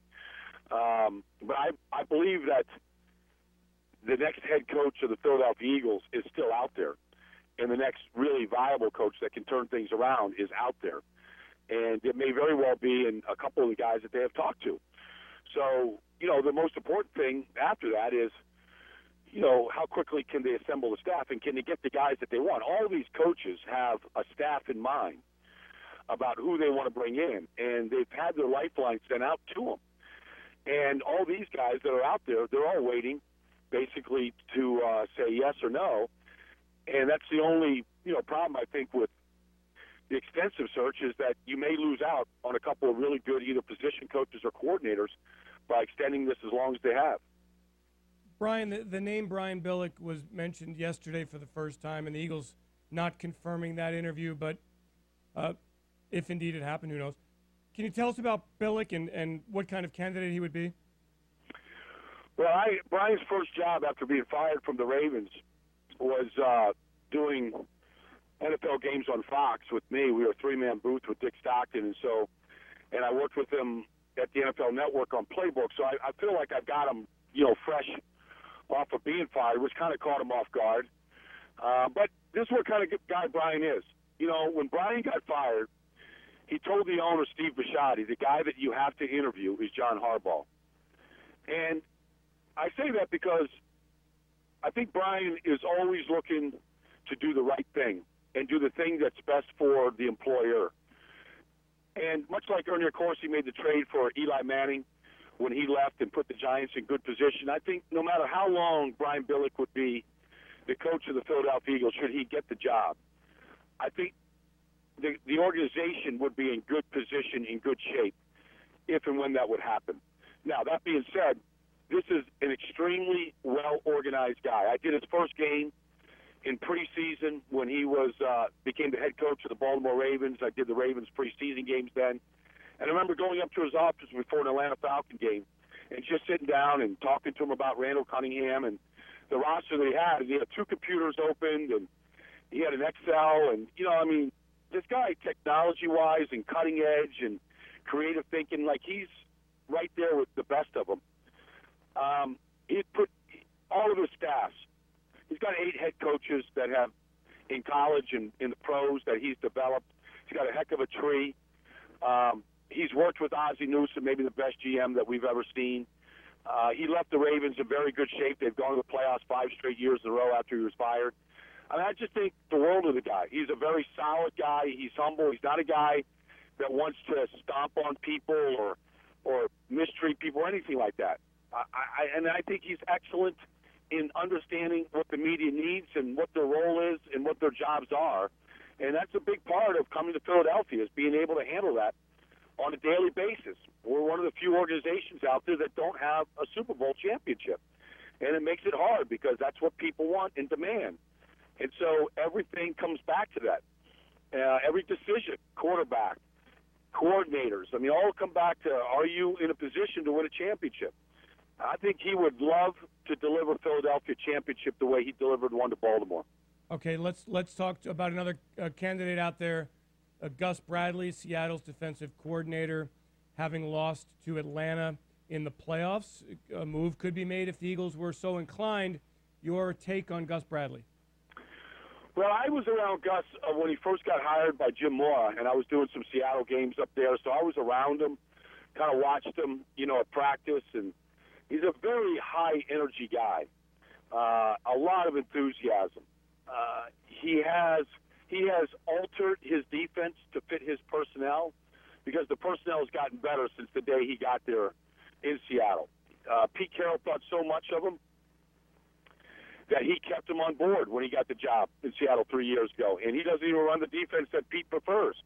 But I believe that the next head coach of the Philadelphia Eagles is still out there, and the next really viable coach that can turn things around is out there. And it may very well be in a couple of the guys that they have talked to. So, the most important thing after that is, how quickly can they assemble the staff and can they get the guys that they want? All of these coaches have a staff in mind about who they want to bring in, and they've had their lifeline sent out to them. And all these guys that are out there, they're all waiting basically to say yes or no. And that's the only, problem I think with the extensive search is that you may lose out on a couple of really good either position coaches or coordinators by extending this as long as they have. Brian, the name Brian Billick was mentioned yesterday for the first time, and the Eagles not confirming that interview, but if indeed it happened, who knows. Can you tell us about Billick and what kind of candidate he would be? Well, Brian's first job after being fired from the Ravens was doing NFL games on Fox with me. We were a three-man booth with Dick Stockton, and I worked with him at the NFL Network on Playbook. So I feel like I got him, fresh off of being fired, which kind of caught him off guard. But this is what kind of guy Brian is. When Brian got fired, he told the owner, Steve Bisciotti, the guy that you have to interview is John Harbaugh. And I say that because I think Brian is always looking to do the right thing and do the thing that's best for the employer. And much like Ernie Accorsi made the trade for Eli Manning when he left and put the Giants in good position, I think no matter how long Brian Billick would be the coach of the Philadelphia Eagles, should he get the job, I think the organization would be in good position, in good shape, if and when that would happen. Now, that being said, this is an extremely well-organized guy. I did his first game in preseason when he became the head coach of the Baltimore Ravens. I did the Ravens preseason games then. And I remember going up to his office before an Atlanta Falcon game and just sitting down and talking to him about Randall Cunningham and the roster that he had. And he had two computers opened, and he had an Excel. And, this guy, technology-wise and cutting edge and creative thinking, like he's right there with the best of them. He'd put all of his staffs. He's got 8 head coaches that have in college and in the pros that he's developed. He's got a heck of a tree. He's worked with Ozzie Newsome, maybe the best GM that we've ever seen. He left the Ravens in very good shape. They've gone to the playoffs 5 straight years in a row after he was fired. I mean, I just think the world of the guy. He's a very solid guy. He's humble. He's not a guy that wants to stomp on people or mistreat people or anything like that. And I think he's excellent in understanding what the media needs and what their role is and what their jobs are. And that's a big part of coming to Philadelphia, is being able to handle that on a daily basis. We're one of the few organizations out there that don't have a Super Bowl championship. And it makes it hard because that's what people want and demand. And so everything comes back to that. Every decision, quarterback, coordinators, I mean, all come back to, are you in a position to win a championship? I think he would love to deliver Philadelphia championship the way he delivered one to Baltimore. Okay, let's talk about another candidate out there, Gus Bradley, Seattle's defensive coordinator, having lost to Atlanta in the playoffs. A move could be made if the Eagles were so inclined. Your take on Gus Bradley? Well, I was around Gus when he first got hired by Jim Mora, and I was doing some Seattle games up there, so I was around him, kind of watched him, at practice, and he's a very high-energy guy, a lot of enthusiasm. He has altered his defense to fit his personnel because the personnel has gotten better since the day he got there in Seattle. Pete Carroll thought so much of him that he kept him on board when he got the job in Seattle 3 years ago. And he doesn't even run the defense that Pete prefers.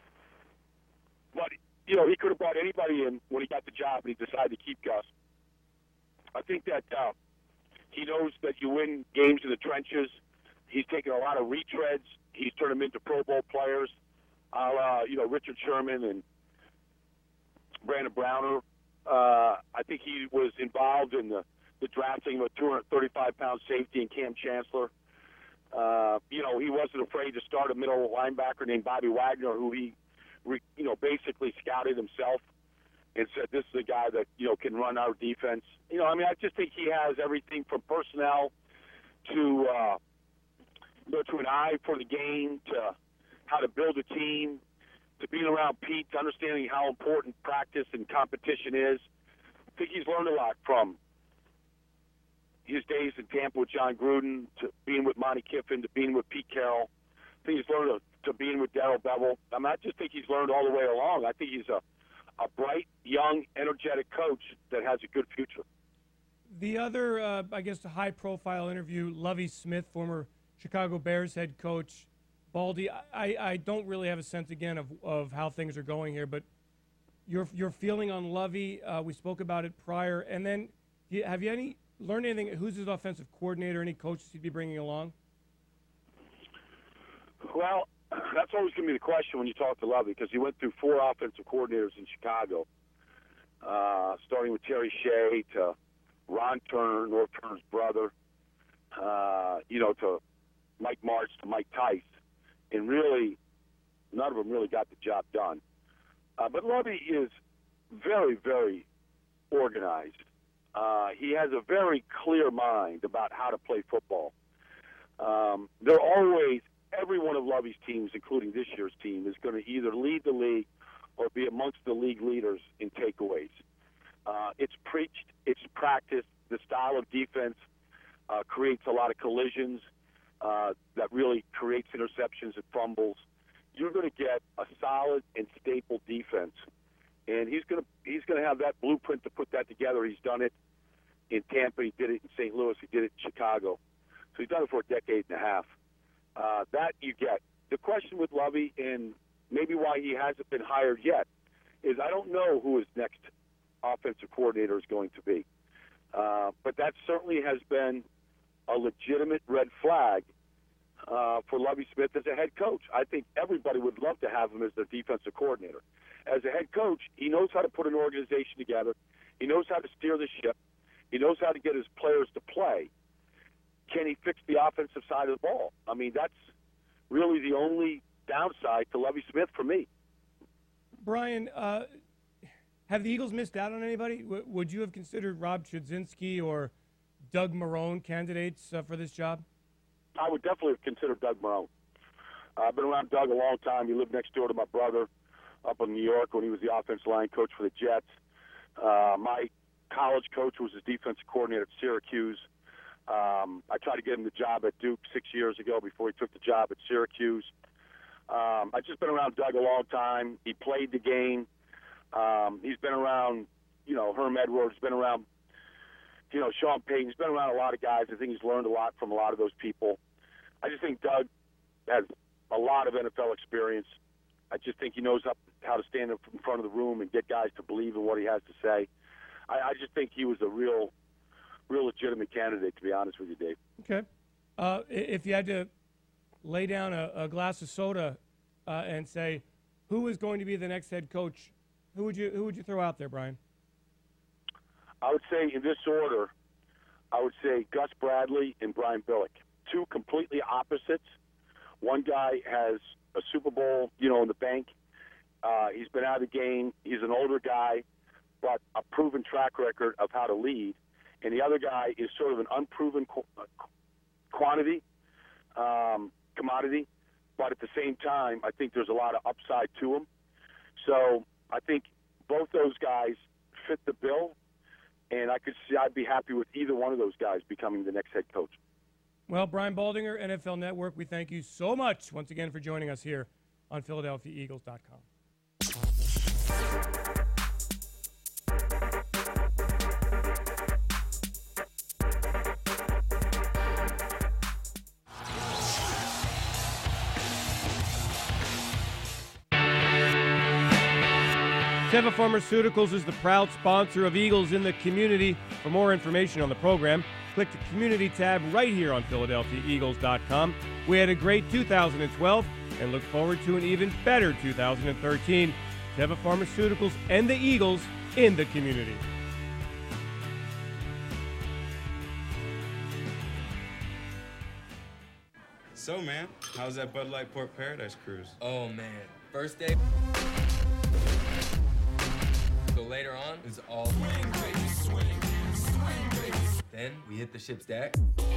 But, he could have brought anybody in when he got the job, and he decided to keep Gus. I think that he knows that you win games in the trenches. He's taken a lot of retreads. He's turned them into Pro Bowl players, Richard Sherman and Brandon Browner. I think he was involved in the drafting of a 235-pound safety in Cam Chancellor. He wasn't afraid to start a middle linebacker named Bobby Wagner, who he, basically scouted himself and said, this is a guy that, can run our defense. I just think he has everything from personnel to to an eye for the game, to how to build a team, to being around Pete, to understanding how important practice and competition is. I think he's learned a lot from his days in Tampa with John Gruden, to being with Monty Kiffin, to being with Pete Carroll. I think he's learned to being with Darrell Bevell. I just think he's learned all the way along. I think he's a bright, young, energetic coach that has a good future. The other, a high-profile interview, Lovie Smith, former Chicago Bears head coach. Baldy, I don't really have a sense, again, of how things are going here, but your feeling on Lovie, we spoke about it prior, and then have you learned anything? Who's his offensive coordinator, any coaches he'd be bringing along? Well, that's always going to be the question when you talk to Lovie, because he went through 4 offensive coordinators in Chicago, starting with Terry Shea to Ron Turner, Norv Turner's brother, to Mike Martz to Mike Tice, and really none of them really got the job done. But Lovie is very, very organized. He has a very clear mind about how to play football. Every one of Lovie's teams, including this year's team, is going to either lead the league or be amongst the league leaders in takeaways. It's preached, it's practiced. The style of defense creates a lot of collisions that really creates interceptions and fumbles. You're going to get a solid and staple defense, and he's going to have that blueprint to put that together. He's done it in Tampa. He did it in St. Louis. He did it in Chicago. So he's done it for a decade and a half. That you get. The question with Lovie, and maybe why he hasn't been hired yet, is I don't know who his next offensive coordinator is going to be. But that certainly has been a legitimate red flag for Lovie Smith as a head coach. I think everybody would love to have him as their defensive coordinator. As a head coach, he knows how to put an organization together. He knows how to steer the ship. He knows how to get his players to play. Can he fix the offensive side of the ball? That's really the only downside to Lovie Smith for me. Brian, have the Eagles missed out on anybody? Would you have considered Rob Chudzinski or Doug Marrone candidates for this job? I would definitely have considered Doug Marrone. I've been around Doug a long time. He lived next door to my brother up in New York when he was the offensive line coach for the Jets. My college coach who was his defensive coordinator at Syracuse. I tried to get him the job at Duke 6 years ago before he took the job at Syracuse. I've just been around Doug a long time. He played the game. He's been around, Herm Edwards, been around, Sean Payton. He's been around a lot of guys. I think he's learned a lot from a lot of those people. I just think Doug has a lot of NFL experience. I just think he knows how to stand in front of the room and get guys to believe in what he has to say. I just think he was a real legitimate candidate, to be honest with you, Dave. Okay. If you had to lay down a glass of soda and say who is going to be the next head coach, who would you throw out there, Brian? I would say in this order, I would say Gus Bradley and Brian Billick. Two completely opposites. One guy has a Super Bowl, in the bank. He's been out of the game. He's an older guy, but a proven track record of how to lead. And the other guy is sort of an unproven commodity. But at the same time, I think there's a lot of upside to him. So I think both those guys fit the bill, and I'd be happy with either one of those guys becoming the next head coach. Well, Brian Baldinger, NFL Network, we thank you so much once again for joining us here on PhiladelphiaEagles.com. Teva Pharmaceuticals is the proud sponsor of Eagles in the Community. For more information on the program, click the Community tab right here on PhiladelphiaEagles.com. We had a great 2012 and look forward to an even better 2013. Teva Pharmaceuticals and the Eagles in the Community. So, man, how's that Bud Light Port Paradise cruise? Oh, man. First day. So later on, it's all swing, baby, swing, baby. Then we hit the ship's deck.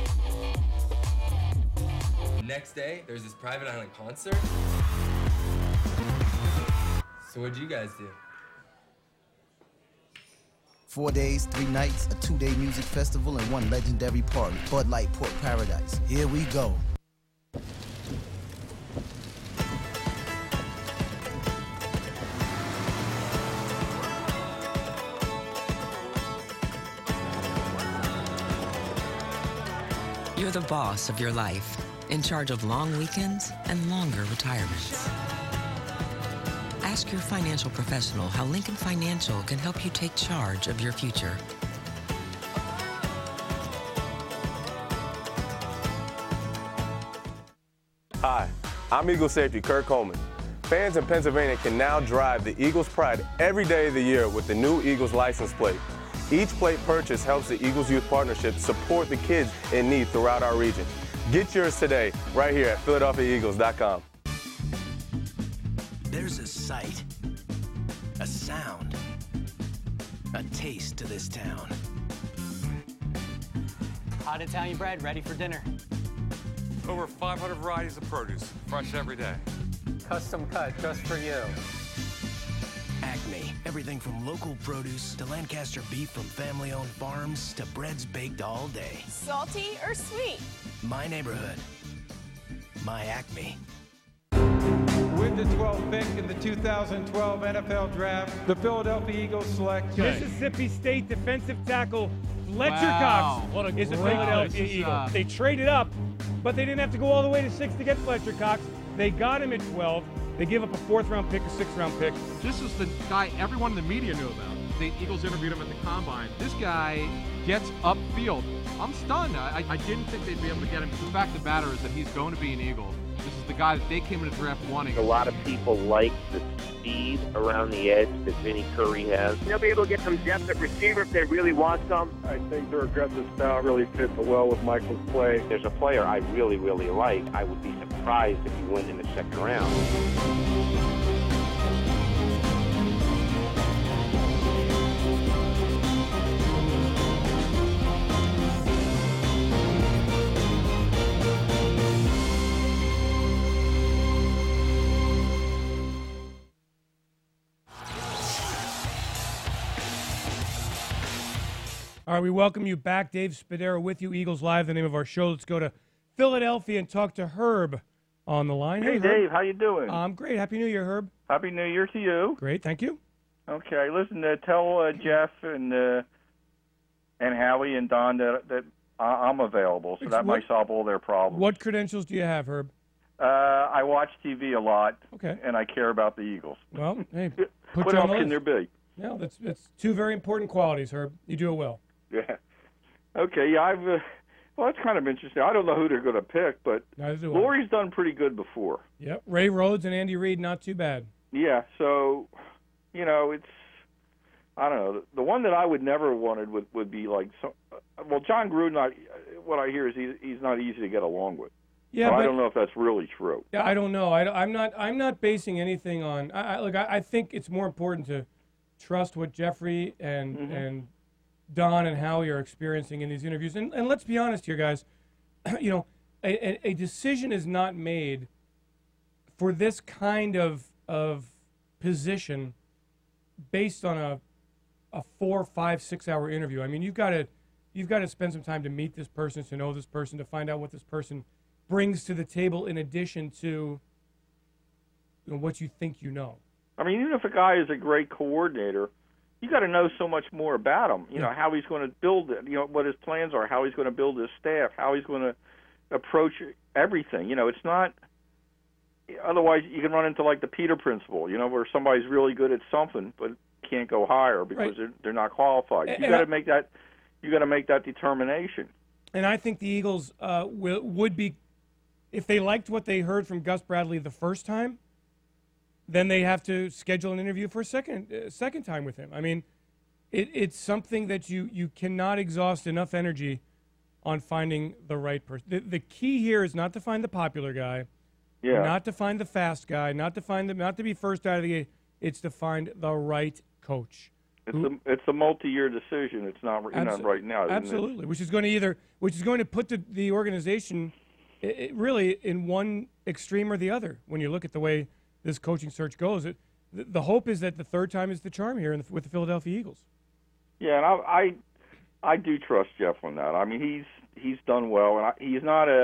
Next day, there's this private island concert. So what'd you guys do? 4 days, 3 nights, a 2-day music festival, and 1 legendary party, Bud Light Port Paradise. Here we go. You're the boss of your life, in charge of long weekends and longer retirements. Ask your financial professional how Lincoln Financial can help you take charge of your future. Hi, I'm Eagle safety Kurt Coleman. Fans in Pennsylvania can now drive the Eagles Pride every day of the year with the new Eagles license plate. Each plate purchase helps the Eagles Youth Partnership support the kids in need throughout our region. Get yours today, right here at PhiladelphiaEagles.com. There's a sight, a sound, a taste to this town. Hot Italian bread ready for dinner. Over 500 varieties of produce, fresh every day. Custom cut just for you. Acme, everything from local produce to Lancaster beef from family-owned farms to breads baked all day. Salty or sweet? My neighborhood, my Acme. With the 12th pick in the 2012 NFL Draft, the Philadelphia Eagles select Mississippi State defensive tackle Fletcher Wow, Cox what a is a great Philadelphia pick. Eagle. They traded up, but they didn't have to go all the way to 6 to get Fletcher Cox. They got him at 12. They give up a 4th-round pick, a 6th-round pick. This is the guy everyone in the media knew about. The Eagles interviewed him at the Combine. This guy gets upfield. I'm stunned. I didn't think they'd be able to get him. The fact of the matter is that he's going to be an Eagle. This is the guy that they came into the draft wanting. A lot of people like the speed around the edge that Vinny Curry has. They'll be able to get some depth at receiver if they really want some. I think their aggressive style really fits well with Michael's play. There's a player I really, really like. I would be surprised if he went in the 2nd round. All right, we welcome you back. Dave Spadaro with you, Eagles Live, the name of our show. Let's go to Philadelphia and talk to Herb on the line. Hey, Herb. Dave, how you doing? I'm great. Happy New Year, Herb. Happy New Year to you. Great, thank you. Okay, listen, tell Jeff and Howie and Don that I'm available, so that might solve all their problems. What credentials do you have, Herb? I watch TV a lot, Okay. and I care about the Eagles. Well, hey, What you on else the can list. there be? No, that's two very important qualities, Herb. You do it well. Yeah. Okay, yeah, well, that's kind of interesting. I don't know who they're going to pick, but Neither do I. Lurie's done pretty good before. Yep. Ray Rhodes and Andy Reid, not too bad. Yeah, so, it's, I don't know. The one that I would never wanted would be like, John Gruden, what I hear is he's not easy to get along with. Yeah, So but I don't know if that's really true. Yeah, I don't know. I'm not basing anything on. I think it's more important to trust what Jeffrey and Don and Howie are experiencing in these interviews. And let's be honest here, guys. A decision is not made for this kind of position based on a 4, 5, 6 hour interview. I mean, you've got to spend some time to meet this person, to know this person, to find out what this person brings to the table in addition to what you think you know. I mean, even if a guy is a great coordinator, you got to know so much more about him. You know, how he's going to build it, what his plans are, how he's going to build his staff, how he's going to approach everything. It's not – otherwise you can run into like the Peter principle, where somebody's really good at something but can't go higher because they're not qualified. You got to make that – you got to make that determination. And I think the Eagles would be, if they liked what they heard from Gus Bradley the first time, then they have to schedule an interview for a second time with him. I mean, it's something that you cannot exhaust enough energy on finding the right person. The key here is not to find the popular guy, not to find the fast guy, not to be first out of the gate. It's to find the right coach. It's a multi-year decision. It's not right now. Absolutely, which is going to put the organization really in one extreme or the other. When you look at the way this coaching search goes, the hope is that the third time is the charm here with the Philadelphia Eagles. Yeah, and I do trust Jeff on that. I mean, he's done well, and he's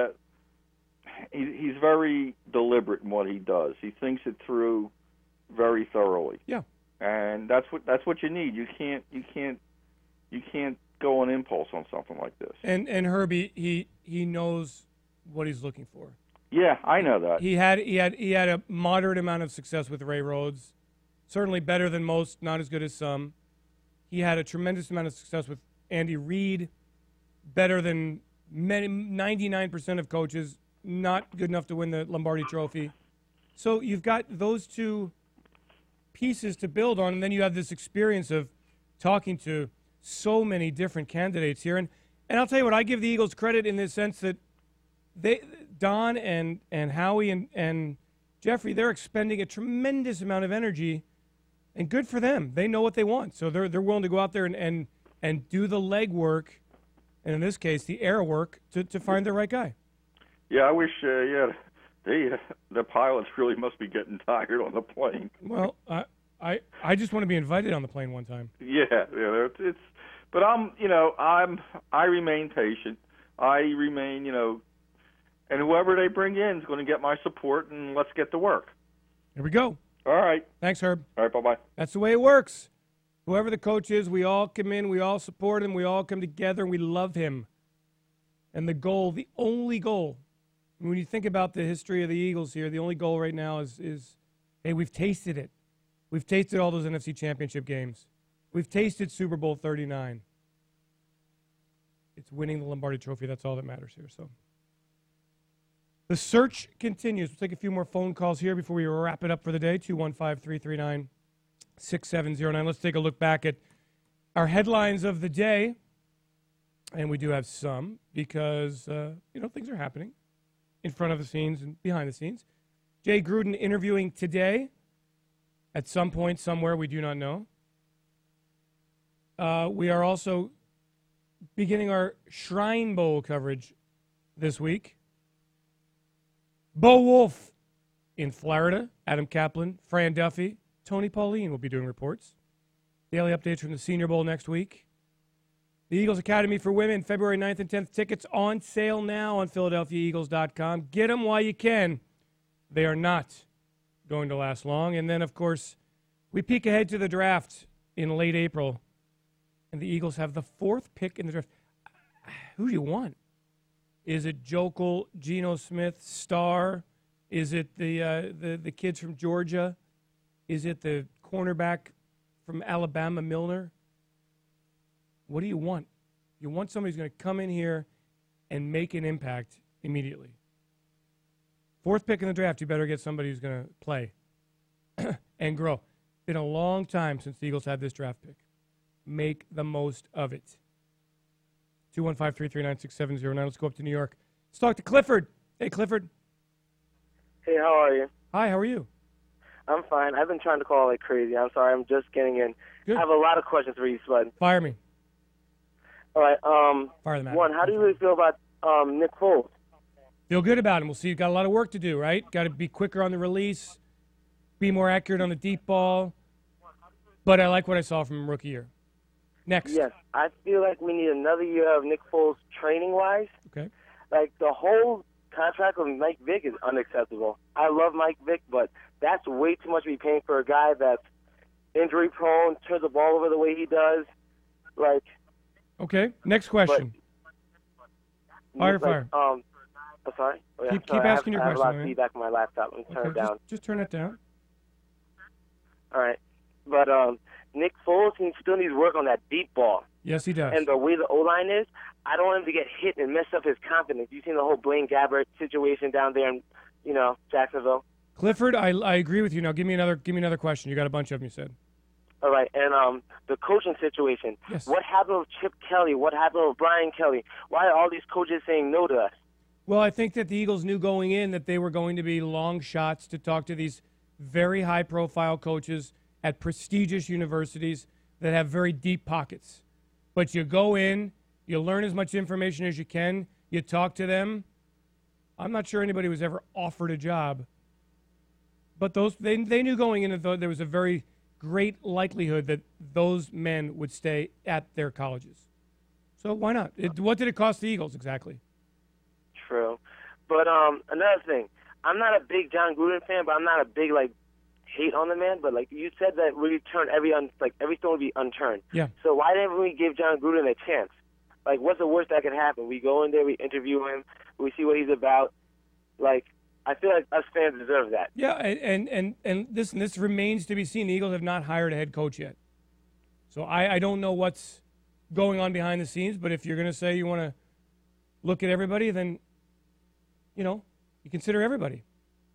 very deliberate in what he does. He thinks it through very thoroughly. Yeah. And that's what you need. You can't go on impulse on something like this. And Herbie, he knows what he's looking for. Yeah, I know that. He had a moderate amount of success with Ray Rhodes, certainly better than most, not as good as some. He had a tremendous amount of success with Andy Reid, better than 99% of coaches, not good enough to win the Lombardi Trophy. So you've got those two pieces to build on, and then you have this experience of talking to so many different candidates here. And I'll tell you what, I give the Eagles credit in the sense that Don and Howie and Jeffrey, they're expending a tremendous amount of energy, and good for them. They know what they want, so they're willing to go out there and do the legwork, and in this case, the air work to find the right guy. Yeah, I wish. The pilots really must be getting tired on the plane. Well, I just want to be invited on the plane one time. Yeah, it's. But I remain patient. I remain, and whoever they bring in is going to get my support, and let's get to work. Here we go. All right. Thanks, Herb. All right, bye-bye. That's the way it works. Whoever the coach is, we all come in, we all support him, we all come together, and we love him. And the goal, the only goal, when you think about the history of the Eagles here, the only goal right now is hey, we've tasted it. We've tasted all those NFC Championship games. We've tasted Super Bowl 39. It's winning the Lombardi Trophy. That's all that matters here. So the search continues. We'll take a few more phone calls here before we wrap it up for the day. 215-339-6709. Let's take a look back at our headlines of the day. And we do have some because, things are happening in front of the scenes and behind the scenes. Jay Gruden interviewing today at some point, somewhere, we do not know. We are also beginning our Shrine Bowl coverage this week. Bo Wolf in Florida, Adam Kaplan, Fran Duffy, Tony Pauline will be doing reports. Daily updates from the Senior Bowl next week. The Eagles Academy for Women, February 9th and 10th. Tickets on sale now on PhiladelphiaEagles.com. Get them while you can. They are not going to last long. And then, of course, we peek ahead to the draft in late April, and the Eagles have the 4th pick in the draft. Who do you want? Is it Jokel, Geno Smith, Starr? Is it the kids from Georgia? Is it the cornerback from Alabama, Milner? What do you want? You want somebody who's going to come in here and make an impact immediately. 4th pick in the draft, you better get somebody who's going to play and grow. Been a long time since the Eagles had this draft pick. Make the most of it. 215-339-6709. Let's go up to New York. Let's talk to Clifford. Hey, Clifford. Hey, how are you? Hi, how are you? I'm fine. I've been trying to call like crazy. I'm sorry. I'm just getting in. Good. I have a lot of questions for you, Spud. Fire me. All right. Fire them out. One, how do you really feel about Nick Foles? Feel good about him. We'll see. You've got a lot of work to do, right? Got to be quicker on the release, be more accurate on the deep ball. But I like what I saw from him rookie year. Next. Yes. I feel like we need another year of Nick Foles training-wise. Okay. Like, the whole contract with Mike Vick is unacceptable. I love Mike Vick, but that's way too much to be paying for a guy that's injury-prone, turns the ball over the way he does. Like. Okay. Next question. Fire. I'm sorry? Oh, yeah. Keep asking your question. I have a lot of man. feedback on my laptop. I'm turn it down. Just turn it down. All right. But Nick Foles still needs work on that deep ball. Yes, he does. And the way the O-line is, I don't want him to get hit and mess up his confidence. You've seen the whole Blaine Gabbert situation down there in, Jacksonville. Clifford, I agree with you. Now give me another question. You got a bunch of them, you said. All right. And the coaching situation. Yes. What happened with Chip Kelly? What happened with Brian Kelly? Why are all these coaches saying no to us? Well, I think that the Eagles knew going in that they were going to be long shots to talk to these very high-profile coaches at prestigious universities that have very deep pockets. But you go in, you learn as much information as you can, you talk to them. I'm not sure anybody was ever offered a job. But they knew going in that there was a very great likelihood that those men would stay at their colleges. So why not? What did it cost the Eagles exactly? True. But another thing, I'm not a big John Gruden fan, but I'm not a big, hate on the man. But, you said that we turn every stone would be unturned. Yeah. So why didn't we give John Gruden a chance? What's the worst that could happen? We go in there, we interview him, we see what he's about. I feel like us fans deserve that. Yeah, and listen, this remains to be seen. The Eagles have not hired a head coach yet. So I don't know what's going on behind the scenes, but if you're going to say you want to look at everybody, then, you consider everybody.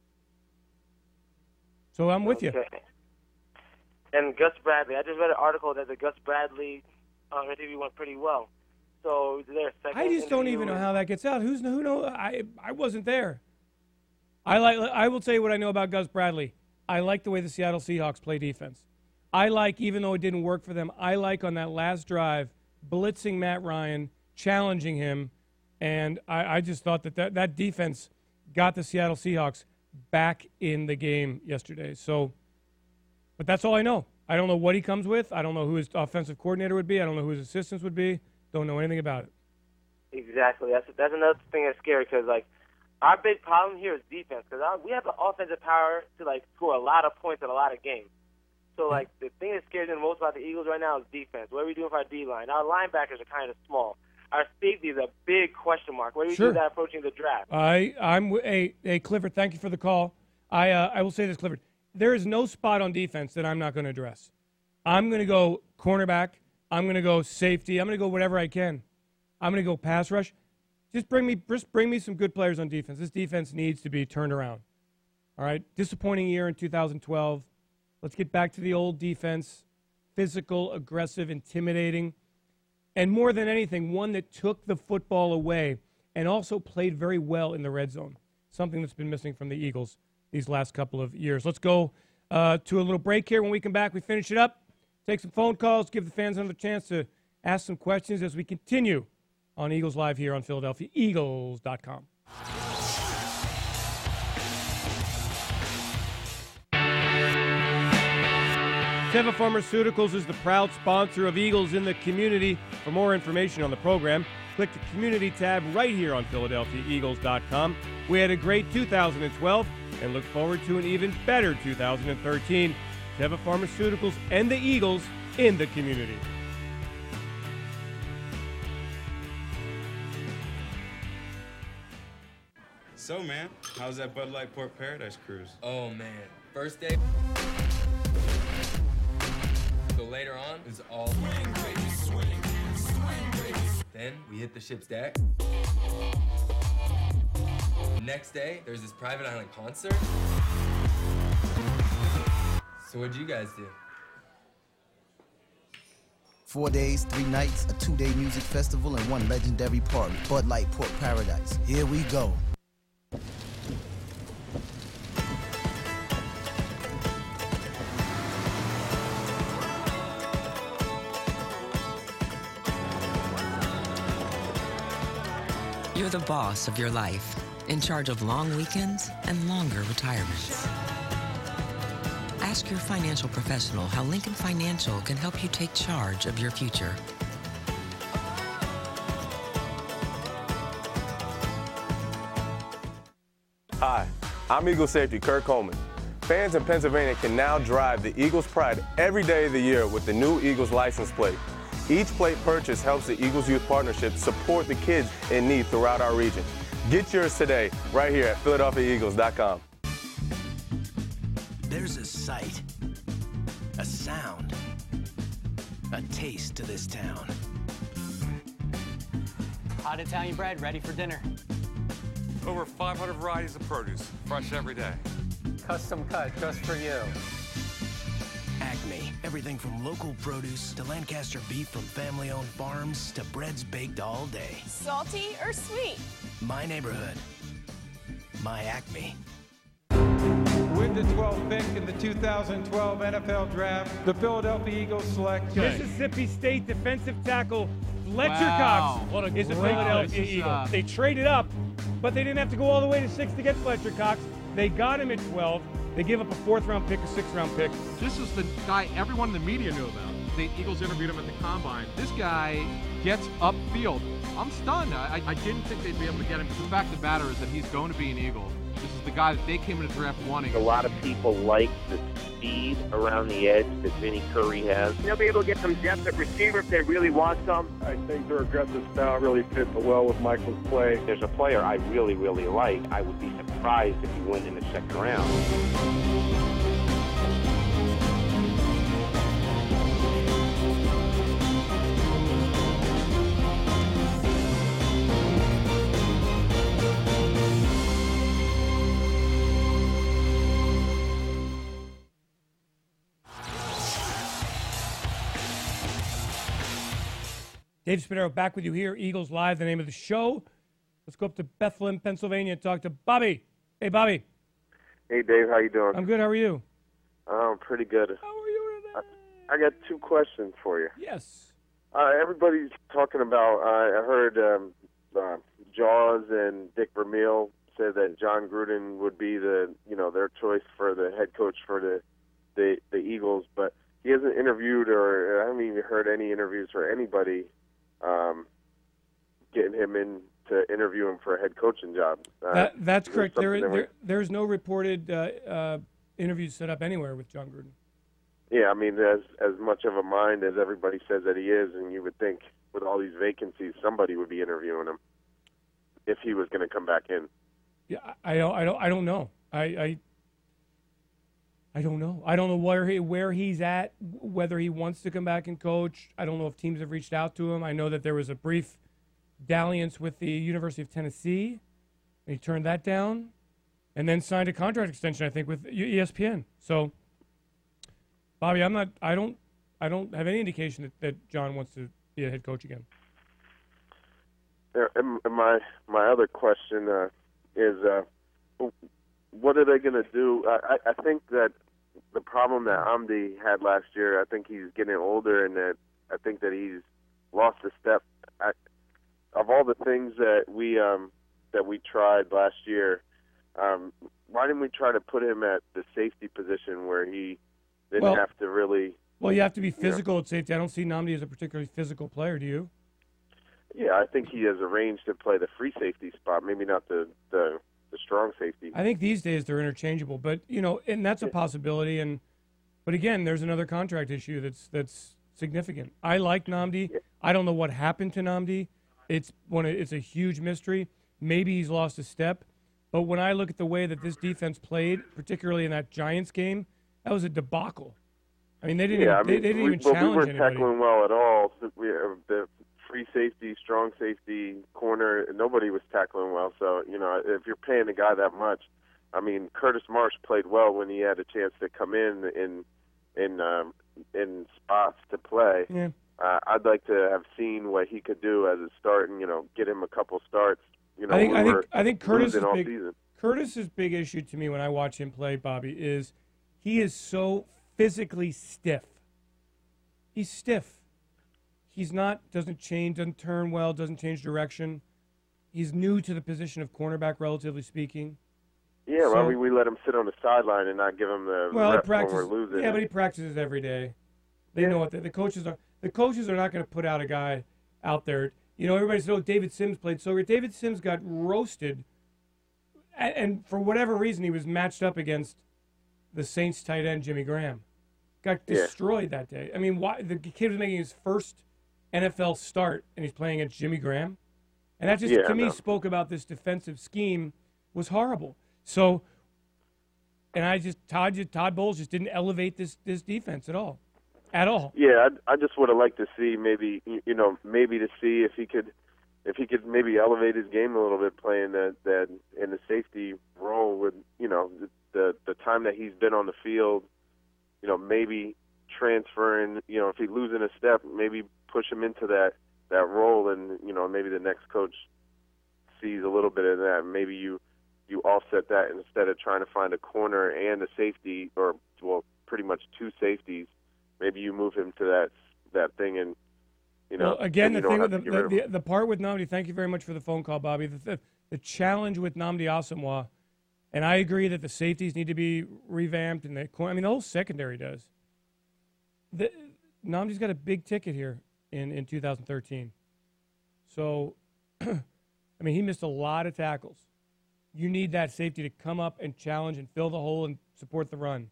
So I'm with you. And Gus Bradley, I just read an article that the Gus Bradley interview went pretty well. So is there a second I just don't even know how that gets out. Who knows? I wasn't there. I will tell you what I know about Gus Bradley. I like the way the Seattle Seahawks play defense. I like, even though it didn't work for them, I like on that last drive, blitzing Matt Ryan, challenging him, and I just thought that defense got the Seattle Seahawks back in the game yesterday. So, but that's all I know. I don't know what he comes with. I don't know who his offensive coordinator would be. I don't know who his assistants would be. Don't know anything about it. Exactly. That's another thing that's scary because, our big problem here is defense because we have the offensive power to, score a lot of points in a lot of games. So, the thing that scares me the most about the Eagles right now is defense. What are we doing for our D-line? Our linebackers are kind of small. Our safety is a big question mark. What do we do that approaching the draft? Hey, Clifford, thank you for the call. I will say this, Clifford. There is no spot on defense that I'm not going to address. I'm going to go cornerback. I'm going to go safety. I'm going to go whatever I can. I'm going to go pass rush. Just bring me some good players on defense. This defense needs to be turned around. All right? Disappointing year in 2012. Let's get back to the old defense. Physical, aggressive, intimidating. And more than anything, one that took the football away and also played very well in the red zone, something that's been missing from the Eagles these last couple of years. Let's go to a little break here. When we come back, we finish it up, take some phone calls, give the fans another chance to ask some questions as we continue on Eagles Live here on PhiladelphiaEagles.com. Teva Pharmaceuticals is the proud sponsor of Eagles in the Community. For more information on the program, click the Community tab right here on PhiladelphiaEagles.com. We had a great 2012 and look forward to an even better 2013. Teva Pharmaceuticals and the Eagles in the Community. So, man, how's that Bud Light Port Paradise cruise? Oh, man. First day. So later on, it's all swing, baby, swing, baby. Then we hit the ship's deck. Next day, there's this private island concert. So what'd you guys do? 4 days, 3 nights, a 2-day music festival, and 1 legendary party. Bud Light Port Paradise. Here we go. You're the boss of your life, in charge of long weekends and longer retirements. Ask your financial professional how Lincoln Financial can help you take charge of your future. Hi, I'm Eagle safety Kurt Coleman. Fans in Pennsylvania can now drive the Eagles Pride every day of the year with the new Eagles license plate. Each plate purchase helps the Eagles Youth Partnership support the kids in need throughout our region. Get yours today right here at PhiladelphiaEagles.com. There's a sight, a sound, a taste to this town. Hot Italian bread ready for dinner. Over 500 varieties of produce, fresh every day. Custom cut just for you. Acme, everything from local produce to Lancaster beef from family-owned farms to breads baked all day. Salty or sweet? My neighborhood, my Acme. With the 12th pick in the 2012 NFL Draft, the Philadelphia Eagles select Mississippi State defensive tackle Fletcher Wow, Cox what a is a great Philadelphia pick. Eagle. They traded up, but they didn't have to go all the way to 6 to get Fletcher Cox. They got him at 12. They gave up a 4th-round pick, a 6th-round pick. This is the guy everyone in the media knew about. The Eagles interviewed him at the Combine. This guy gets upfield. I'm stunned. I didn't think they'd be able to get him. The fact of the matter is that he's going to be an Eagle. This is the guy that they came into the draft wanting. A lot of people like the speed around the edge that Vinny Curry has. They'll be able to get some depth at receiver if they really want some. I think their aggressive style really fits well with Michael's play. There's a player I really, really like. I would be surprised if he went in the second round. Dave Spadaro back with you here, Eagles Live, the name of the show. Let's go up to Bethlehem, Pennsylvania, and talk to Bobby. Hey, Bobby. Hey, Dave. How you doing? I'm good. How are you? I'm pretty good. How are you today? I got 2 questions for you. Yes. Everybody's talking about, I heard Jaws and Dick Vermeil said that John Gruden would be their choice for the head coach for the Eagles, but he hasn't interviewed, or I haven't even heard any interviews for anybody getting him in to interview him for a head coaching job. That's correct. There's no reported interviews set up anywhere with John Gruden. Yeah, I mean, as much of a mind as everybody says that he is, and you would think with all these vacancies, somebody would be interviewing him if he was going to come back in. Yeah, I don't know. I don't know. I don't know where he's at, whether he wants to come back and coach. I don't know if teams have reached out to him. I know that there was a brief dalliance with the University of Tennessee, and he turned that down, and then signed a contract extension, I think, with ESPN. So, Bobby, I don't have any indication that John wants to be a head coach again. And my other question is, what are they going to do? I think that the problem that Amdi had last year, I think he's getting older, and that I think that he's lost a step. Of all the things that we tried last year, why didn't we try to put him at the safety position where he didn't have to really. Well, you have to be physical at safety. I don't see Nnamdi as a particularly physical player. Do you? Yeah, I think he has a range to play the free safety spot, maybe not the strong safety. I think these days they're interchangeable, but and that's a possibility. But again, there's another contract issue that's significant. I like Nnamdi. I don't know what happened to Nnamdi. It's a huge mystery. Maybe he's lost a step. But when I look at the way that this defense played, particularly in that Giants game, that was a debacle. I mean, they didn't even challenge we weren't anybody. tackling well at all. The free safety, strong safety, corner, nobody was tackling well. So, if you're paying a guy that much, I mean, Curtis Marsh played well when he had a chance to come in spots to play. Yeah. I'd like to have seen what he could do as a start and, get him a couple starts. I think season. Curtis's big issue to me when I watch him play, Bobby, is he is so physically stiff. He's stiff. He's doesn't change, doesn't turn well, doesn't change direction. He's new to the position of cornerback, relatively speaking. Yeah, we let him sit on the sideline and not give him the rep when we're losing. Yeah, but he practices every day. They know what the coaches are. The coaches are not going to put out a guy out there. Everybody said, David Sims played so great. David Sims got roasted, and for whatever reason, he was matched up against the Saints tight end, Jimmy Graham. Got destroyed that day. I mean, why? The kid was making his first NFL start, and he's playing against Jimmy Graham. And that just, to me, spoke about this defensive scheme was horrible. So, and Todd Bowles just didn't elevate this defense at all. At all. Yeah, I just would have liked to see maybe to see if he could maybe elevate his game a little bit, playing that in the safety role with the time that he's been on the field, maybe transferring, if he's losing a step, maybe push him into that role, and maybe the next coach sees a little bit of that. Maybe you offset that instead of trying to find a corner and a safety, or pretty much two safeties. Maybe you move him to that thing, and Well, again, the part with Nnamdi. Thank you very much for the phone call, Bobby. The challenge with Nnamdi Asomugha, and I agree that the safeties need to be revamped, and the whole secondary does. Nnamdi's got a big ticket here in 2013. So, he missed a lot of tackles. You need that safety to come up and challenge and fill the hole and support the run.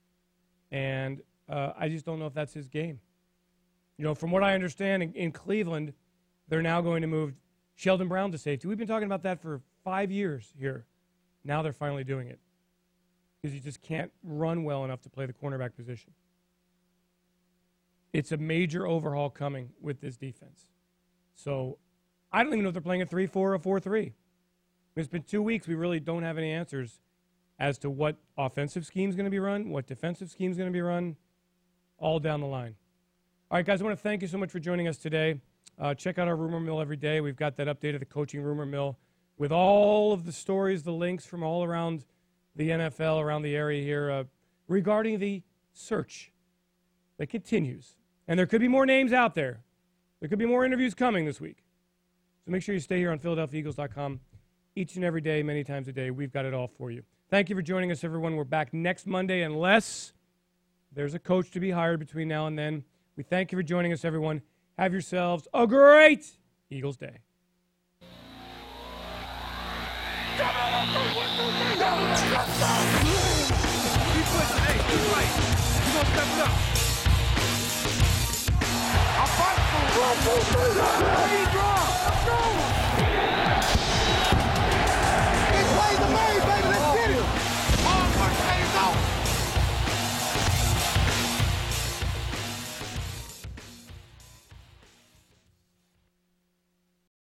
And I just don't know if that's his game. From what I understand, in Cleveland, they're now going to move Sheldon Brown to safety. We've been talking about that for 5 years here. Now they're finally doing it because you just can't run well enough to play the cornerback position. It's a major overhaul coming with this defense. So I don't even know if they're playing a 3-4 or a 4-3. It's been 2 weeks. We really don't have any answers as to what offensive scheme is going to be run, what defensive scheme is going to be run, all down the line. All right, guys, I want to thank you so much for joining us today. Check out our Rumor Mill every day. We've got that update of the Coaching Rumor Mill with all of the stories, the links from all around the NFL, around the area here, regarding the search that continues. And there could be more names out there. There could be more interviews coming this week. So make sure you stay here on PhiladelphiaEagles.com each and every day, many times a day. We've got it all for you. Thank you for joining us, everyone. We're back next Monday, unless there's a coach to be hired between now and then. We thank you for joining us, everyone. Have yourselves a great Eagles Day. I'm fighting for it. Let's go.